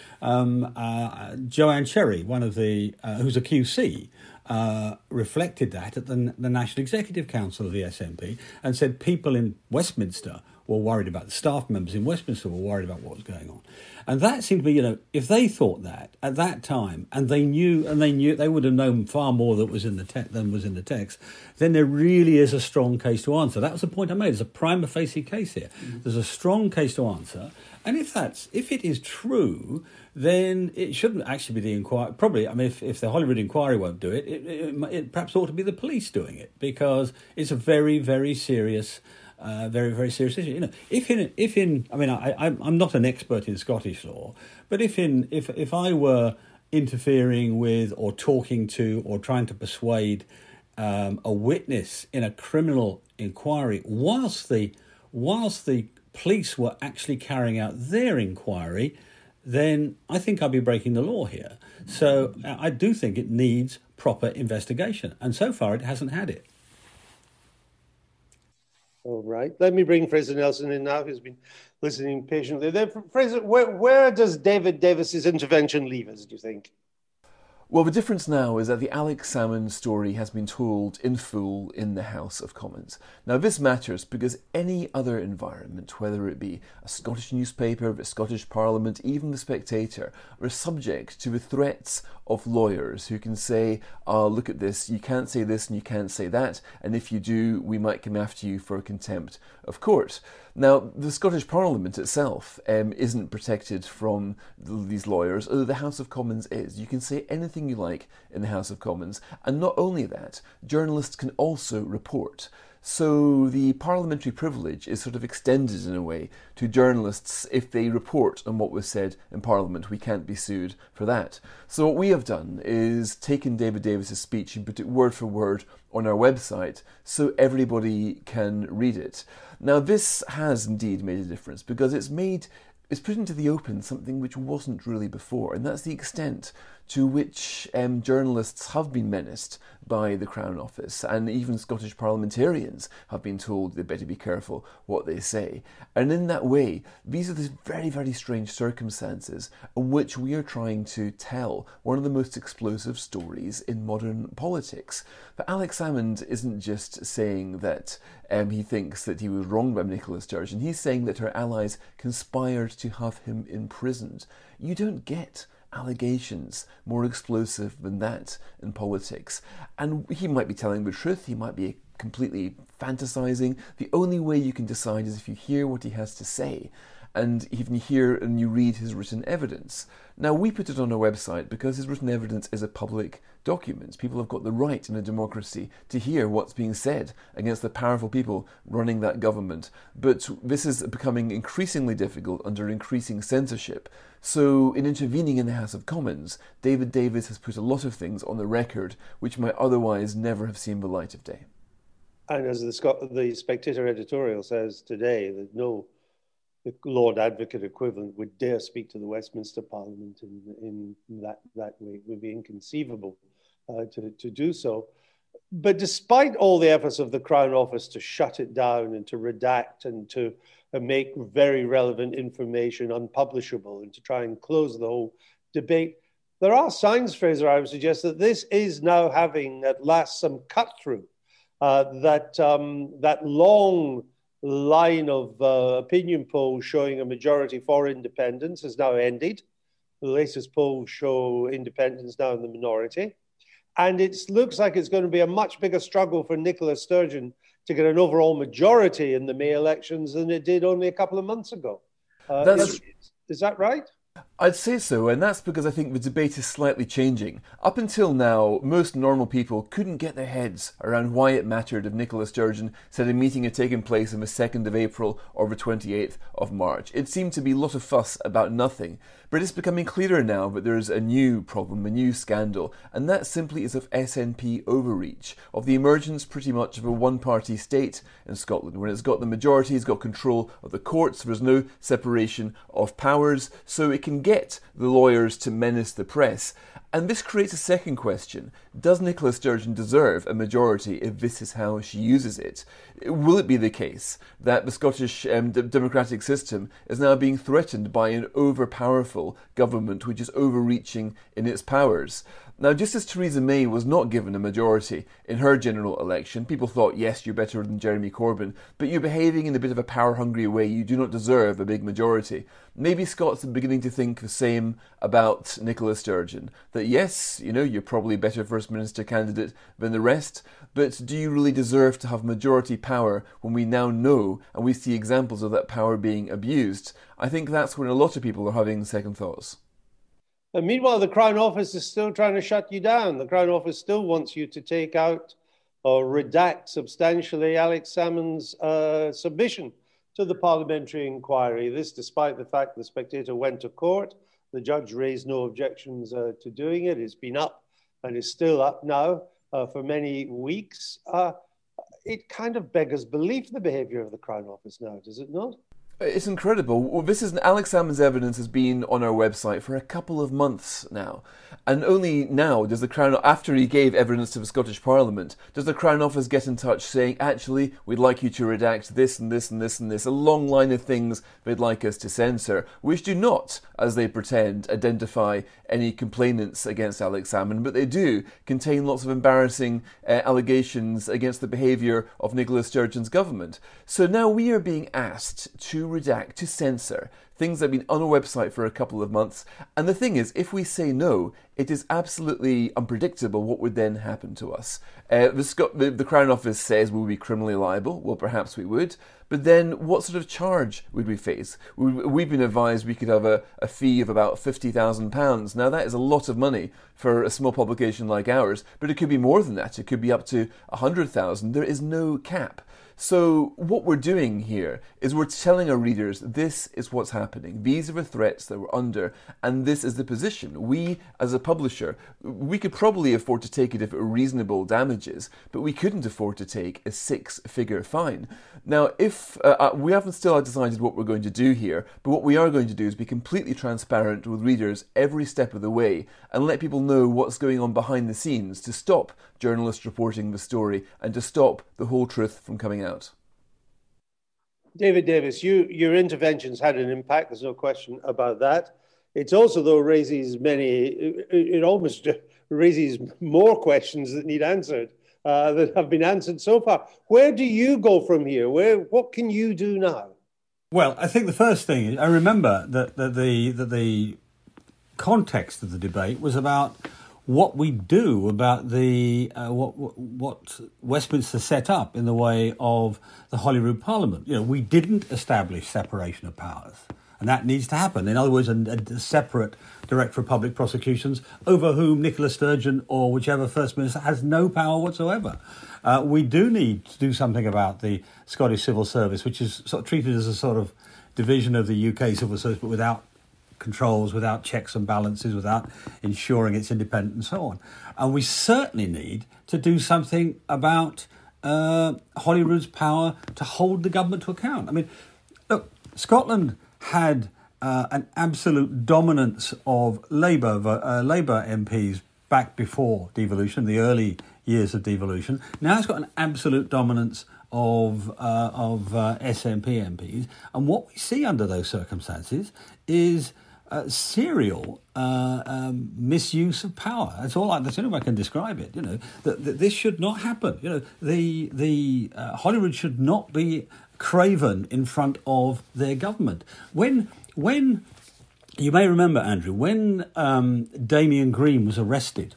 Joanne Cherry, one of who's a QC, reflected that at the National Executive Council of the SNP and said people in Westminster were worried about, the staff members in Westminster were worried about what was going on. And that seemed to be, if they thought that at that time, and they knew they would have known far more that was in the than was in the text, then there really is a strong case to answer. That was the point I made. There's a prima facie case here. There's a strong case to answer. And if it is true, then it shouldn't actually be the inquiry. Probably, if the Holyrood inquiry won't do it, it perhaps ought to be the police doing it, because it's a very, very serious, very, very serious issue. I'm not an expert in Scottish law, but if I were interfering with or talking to or trying to persuade a witness in a criminal inquiry whilst the police were actually carrying out their inquiry, then I think I'd be breaking the law here. So I do think it needs proper investigation, and so far it hasn't had it. All right. Let me bring Fraser Nelson in now, who's been listening patiently. Fraser, where does David Davis's intervention leave us, do you think? Well, the difference now is that the Alex Salmond story has been told in full in the House of Commons. Now, this matters because any other environment, whether it be a Scottish newspaper, the Scottish Parliament, even the Spectator, are subject to the threats of lawyers who can say, look at this, you can't say this and you can't say that, and if you do, we might come after you for contempt of court. Now, the Scottish Parliament itself isn't protected from these lawyers, although the House of Commons is. You can say anything you like in the House of Commons, and not only that, journalists can also report. So the parliamentary privilege is sort of extended in a way to journalists. If they report on what was said in Parliament, we can't be sued for that. So what we have done is taken David Davis's speech and put it word for word on our website so everybody can read it. Now, this has indeed made a difference because it's put into the open something which wasn't really before, and that's the extent to which journalists have been menaced by the Crown Office, and even Scottish parliamentarians have been told they better be careful what they say. And in that way, these are the very, very strange circumstances in which we are trying to tell one of the most explosive stories in modern politics. But Alex Salmond isn't just saying that he thinks that he was wronged by Nicola Sturgeon. He's saying that her allies conspired to have him imprisoned. You don't get allegations more explosive than that in politics. And he might be telling the truth, he might be completely fantasizing. The only way you can decide is if you hear what he has to say, and even you hear and you read his written evidence. Now, we put it on our website because his written evidence is a public document. People have got the right in a democracy to hear what's being said against the powerful people running that government. But this is becoming increasingly difficult under increasing censorship. So, in intervening in the House of Commons, David Davis has put a lot of things on the record which might otherwise never have seen the light of day. And as the Spectator editorial says today, that no Lord Advocate equivalent would dare speak to the Westminster Parliament in that way. It would be inconceivable to do so. But despite all the efforts of the Crown Office to shut it down and to redact and to make very relevant information unpublishable and to try and close the whole debate, there are signs, Fraser, I would suggest, that this is now having at last some cut-through. That long line of opinion polls showing a majority for independence has now ended. The latest polls show independence now in the minority. And it looks like it's going to be a much bigger struggle for Nicola Sturgeon to get an overall majority in the May elections than it did only a couple of months ago. Is that right? I'd say so, and that's because I think the debate is slightly changing. Up until now, most normal people couldn't get their heads around why it mattered if Nicola Sturgeon said a meeting had taken place on the 2nd of April or the 28th of March. It seemed to be a lot of fuss about nothing. But it's becoming clearer now that there's a new problem, a new scandal, and that simply is of SNP overreach, of the emergence pretty much of a one-party state in Scotland. When it's got the majority, it's got control of the courts, there's no separation of powers, so it can get the lawyers to menace the press. And this creates a second question. Does Nicola Sturgeon deserve a majority if this is how she uses it? Will it be the case that the Scottish democratic system is now being threatened by an overpowerful government which is overreaching in its powers? Now, just as Theresa May was not given a majority in her general election, people thought, yes, you're better than Jeremy Corbyn, but you're behaving in a bit of a power-hungry way. You do not deserve a big majority. Maybe Scots are beginning to think the same about Nicola Sturgeon. That yes, you're probably a better First Minister candidate than the rest, but do you really deserve to have majority power when we now know and we see examples of that power being abused? I think that's when a lot of people are having second thoughts. And meanwhile, the Crown Office is still trying to shut you down. The Crown Office still wants you to take out or redact substantially Alex Salmond's submission to the parliamentary inquiry. This despite the fact the Spectator went to court. The judge raised no objections to doing it. It's been up and is still up now for many weeks. It kind of beggars belief, the behaviour of the Crown Office now, does it not? It's incredible. Well, Alex Salmond's evidence has been on our website for a couple of months now. And only now does the Crown, after he gave evidence to the Scottish Parliament, does the Crown Office get in touch saying, actually, we'd like you to redact this and this and this and this, a long line of things they'd like us to censor, which do not, as they pretend, identify any complainants against Alex Salmond, but they do contain lots of embarrassing allegations against the behaviour of Nicola Sturgeon's government. So now we are being asked to redact, to censor things that have been on our website for a couple of months. And the thing is, if we say no, it is absolutely unpredictable what would then happen to us. The Crown Office says we'll be criminally liable. Well, perhaps we would. But then what sort of charge would we face? We've been advised we could have a fee of about £50,000. Now, that is a lot of money for a small publication like ours, but it could be more than that. It could be up to £100,000. There is no cap. So what we're doing here is we're telling our readers this is what's happening. These are the threats that we're under, and this is the position. We, as a publisher, we could probably afford to take it if it were reasonable damages, but we couldn't afford to take a 6-figure fine. Now, if we haven't still decided what we're going to do here, but what we are going to do is be completely transparent with readers every step of the way and let people know what's going on behind the scenes to stop journalists reporting the story and to stop the whole truth from coming out. David Davis, your interventions had an impact, there's no question about that. It also, though, it almost raises more questions that need answered that have been answered so far. Where do you go from here? What can you do now? Well, I think the first thing is, I remember that the context of the debate was about what we do about the what Westminster set up in the way of the Holyrood Parliament. We didn't establish separation of powers, and that needs to happen. In other words, a separate Director for Public Prosecutions over whom Nicola Sturgeon or whichever First Minister has no power whatsoever. We do need to do something about the Scottish Civil Service, which is sort of treated as a sort of division of the UK Civil Service, but without controls, without checks and balances, without ensuring its independence and so on. And we certainly need to do something about Holyrood's power to hold the government to account. I mean, look, Scotland had an absolute dominance of Labour MPs back before devolution, the early years of devolution. Now it's got an absolute dominance of SNP MPs. And what we see under those circumstances is serial misuse of power. That's the only way I can describe it. That this should not happen. The Holyrood should not be craven in front of their government. When you may remember, Andrew, when Damien Green was arrested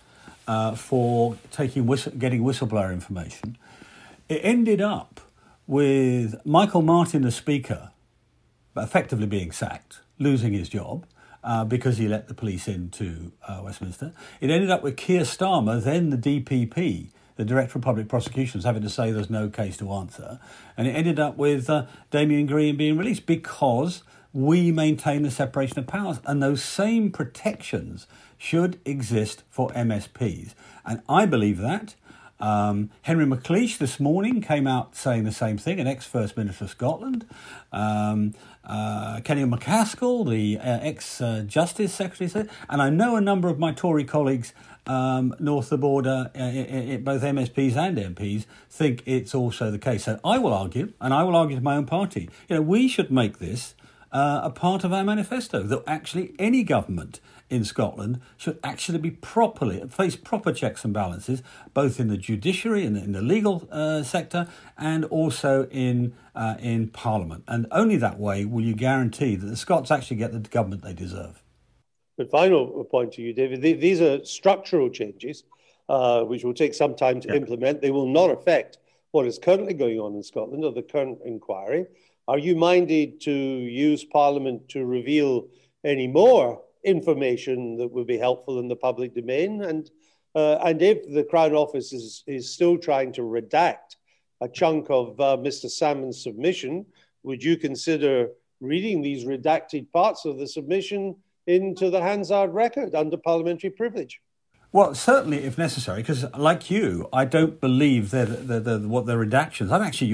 for getting whistleblower information, it ended up with Michael Martin, the Speaker, effectively being sacked, losing his job because he let the police into Westminster. It ended up with Keir Starmer, then the DPP, the Director of Public Prosecutions, having to say there's no case to answer. And it ended up with Damien Green being released because we maintain the separation of powers. And those same protections should exist for MSPs. And I believe that. Henry McLeish this morning came out saying the same thing, an ex-First Minister of Scotland. Kenny McCaskill, the ex-Justice Secretary, said, and I know a number of my Tory colleagues north of the border, both MSPs and MPs, think it's also the case. So I will argue, and I will argue to my own party, we should make this a part of our manifesto, that actually any government in Scotland should actually be face proper checks and balances, both in the judiciary and in the legal sector, and also in Parliament. And only that way will you guarantee that the Scots actually get the government they deserve. But final point to you, David. These are structural changes which will take some time to implement. They will not affect what is currently going on in Scotland or the current inquiry. Are you minded to use Parliament to reveal any more information that would be helpful in the public domain? And if the Crown Office is still trying to redact a chunk of Mr. Salmon's submission, would you consider reading these redacted parts of the submission into the Hansard record under parliamentary privilege? Well, certainly if necessary, because like you, I don't believe what the redactions. I'm actually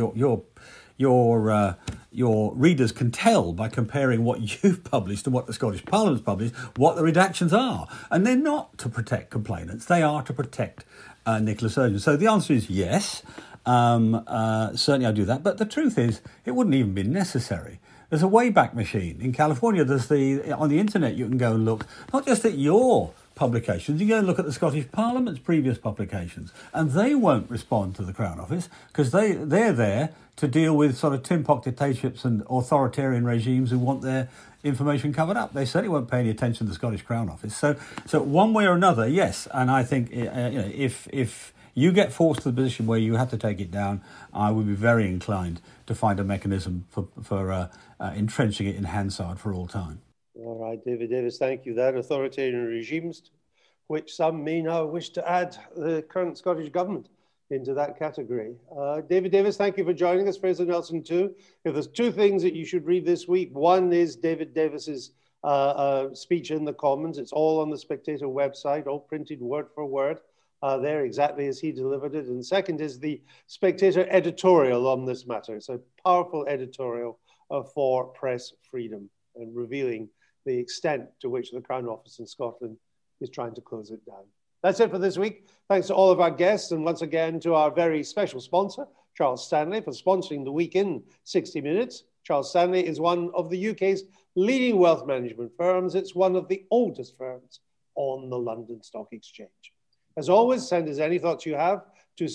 your readers can tell by comparing what you've published and what the Scottish Parliament's published what the redactions are. And they're not to protect complainants. They are to protect Nicola Sturgeon. So the answer is yes. Certainly I do that. But the truth is, it wouldn't even be necessary. There's a Wayback Machine. In California, on the internet, you can go and look, not just at your publications, you go and look at the Scottish Parliament's previous publications, and they won't respond to the Crown Office because they're there to deal with sort of tin pot dictatorships and authoritarian regimes who want their information covered up. They certainly won't pay any attention to the Scottish Crown Office. So one way or another, yes. And I think if you get forced to the position where you have to take it down, I would be very inclined to find a mechanism for entrenching it in Hansard for all time. All right, David Davis, thank you. That authoritarian regimes, which some may now wish to add the current Scottish government. into that category. David Davis, thank you for joining us. Fraser Nelson too. If there's two things that you should read this week, one is David Davis's speech in the Commons. It's all on the Spectator website, all printed word for word there exactly as he delivered it. And second is the Spectator editorial on this matter. It's a powerful editorial for press freedom and revealing the extent to which the Crown Office in Scotland is trying to close it down. That's it for this week. Thanks to all of our guests and once again to our very special sponsor, Charles Stanley, for sponsoring the week in 60 Minutes. Charles Stanley is one of the UK's leading wealth management firms. It's one of the oldest firms on the London Stock Exchange. As always, send us any thoughts you have to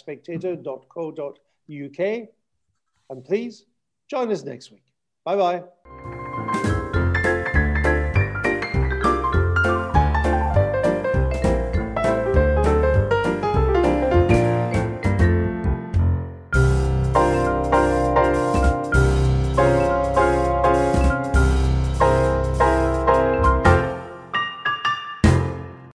spectatortv@spectator.co.uk. And please join us next week. Bye-bye.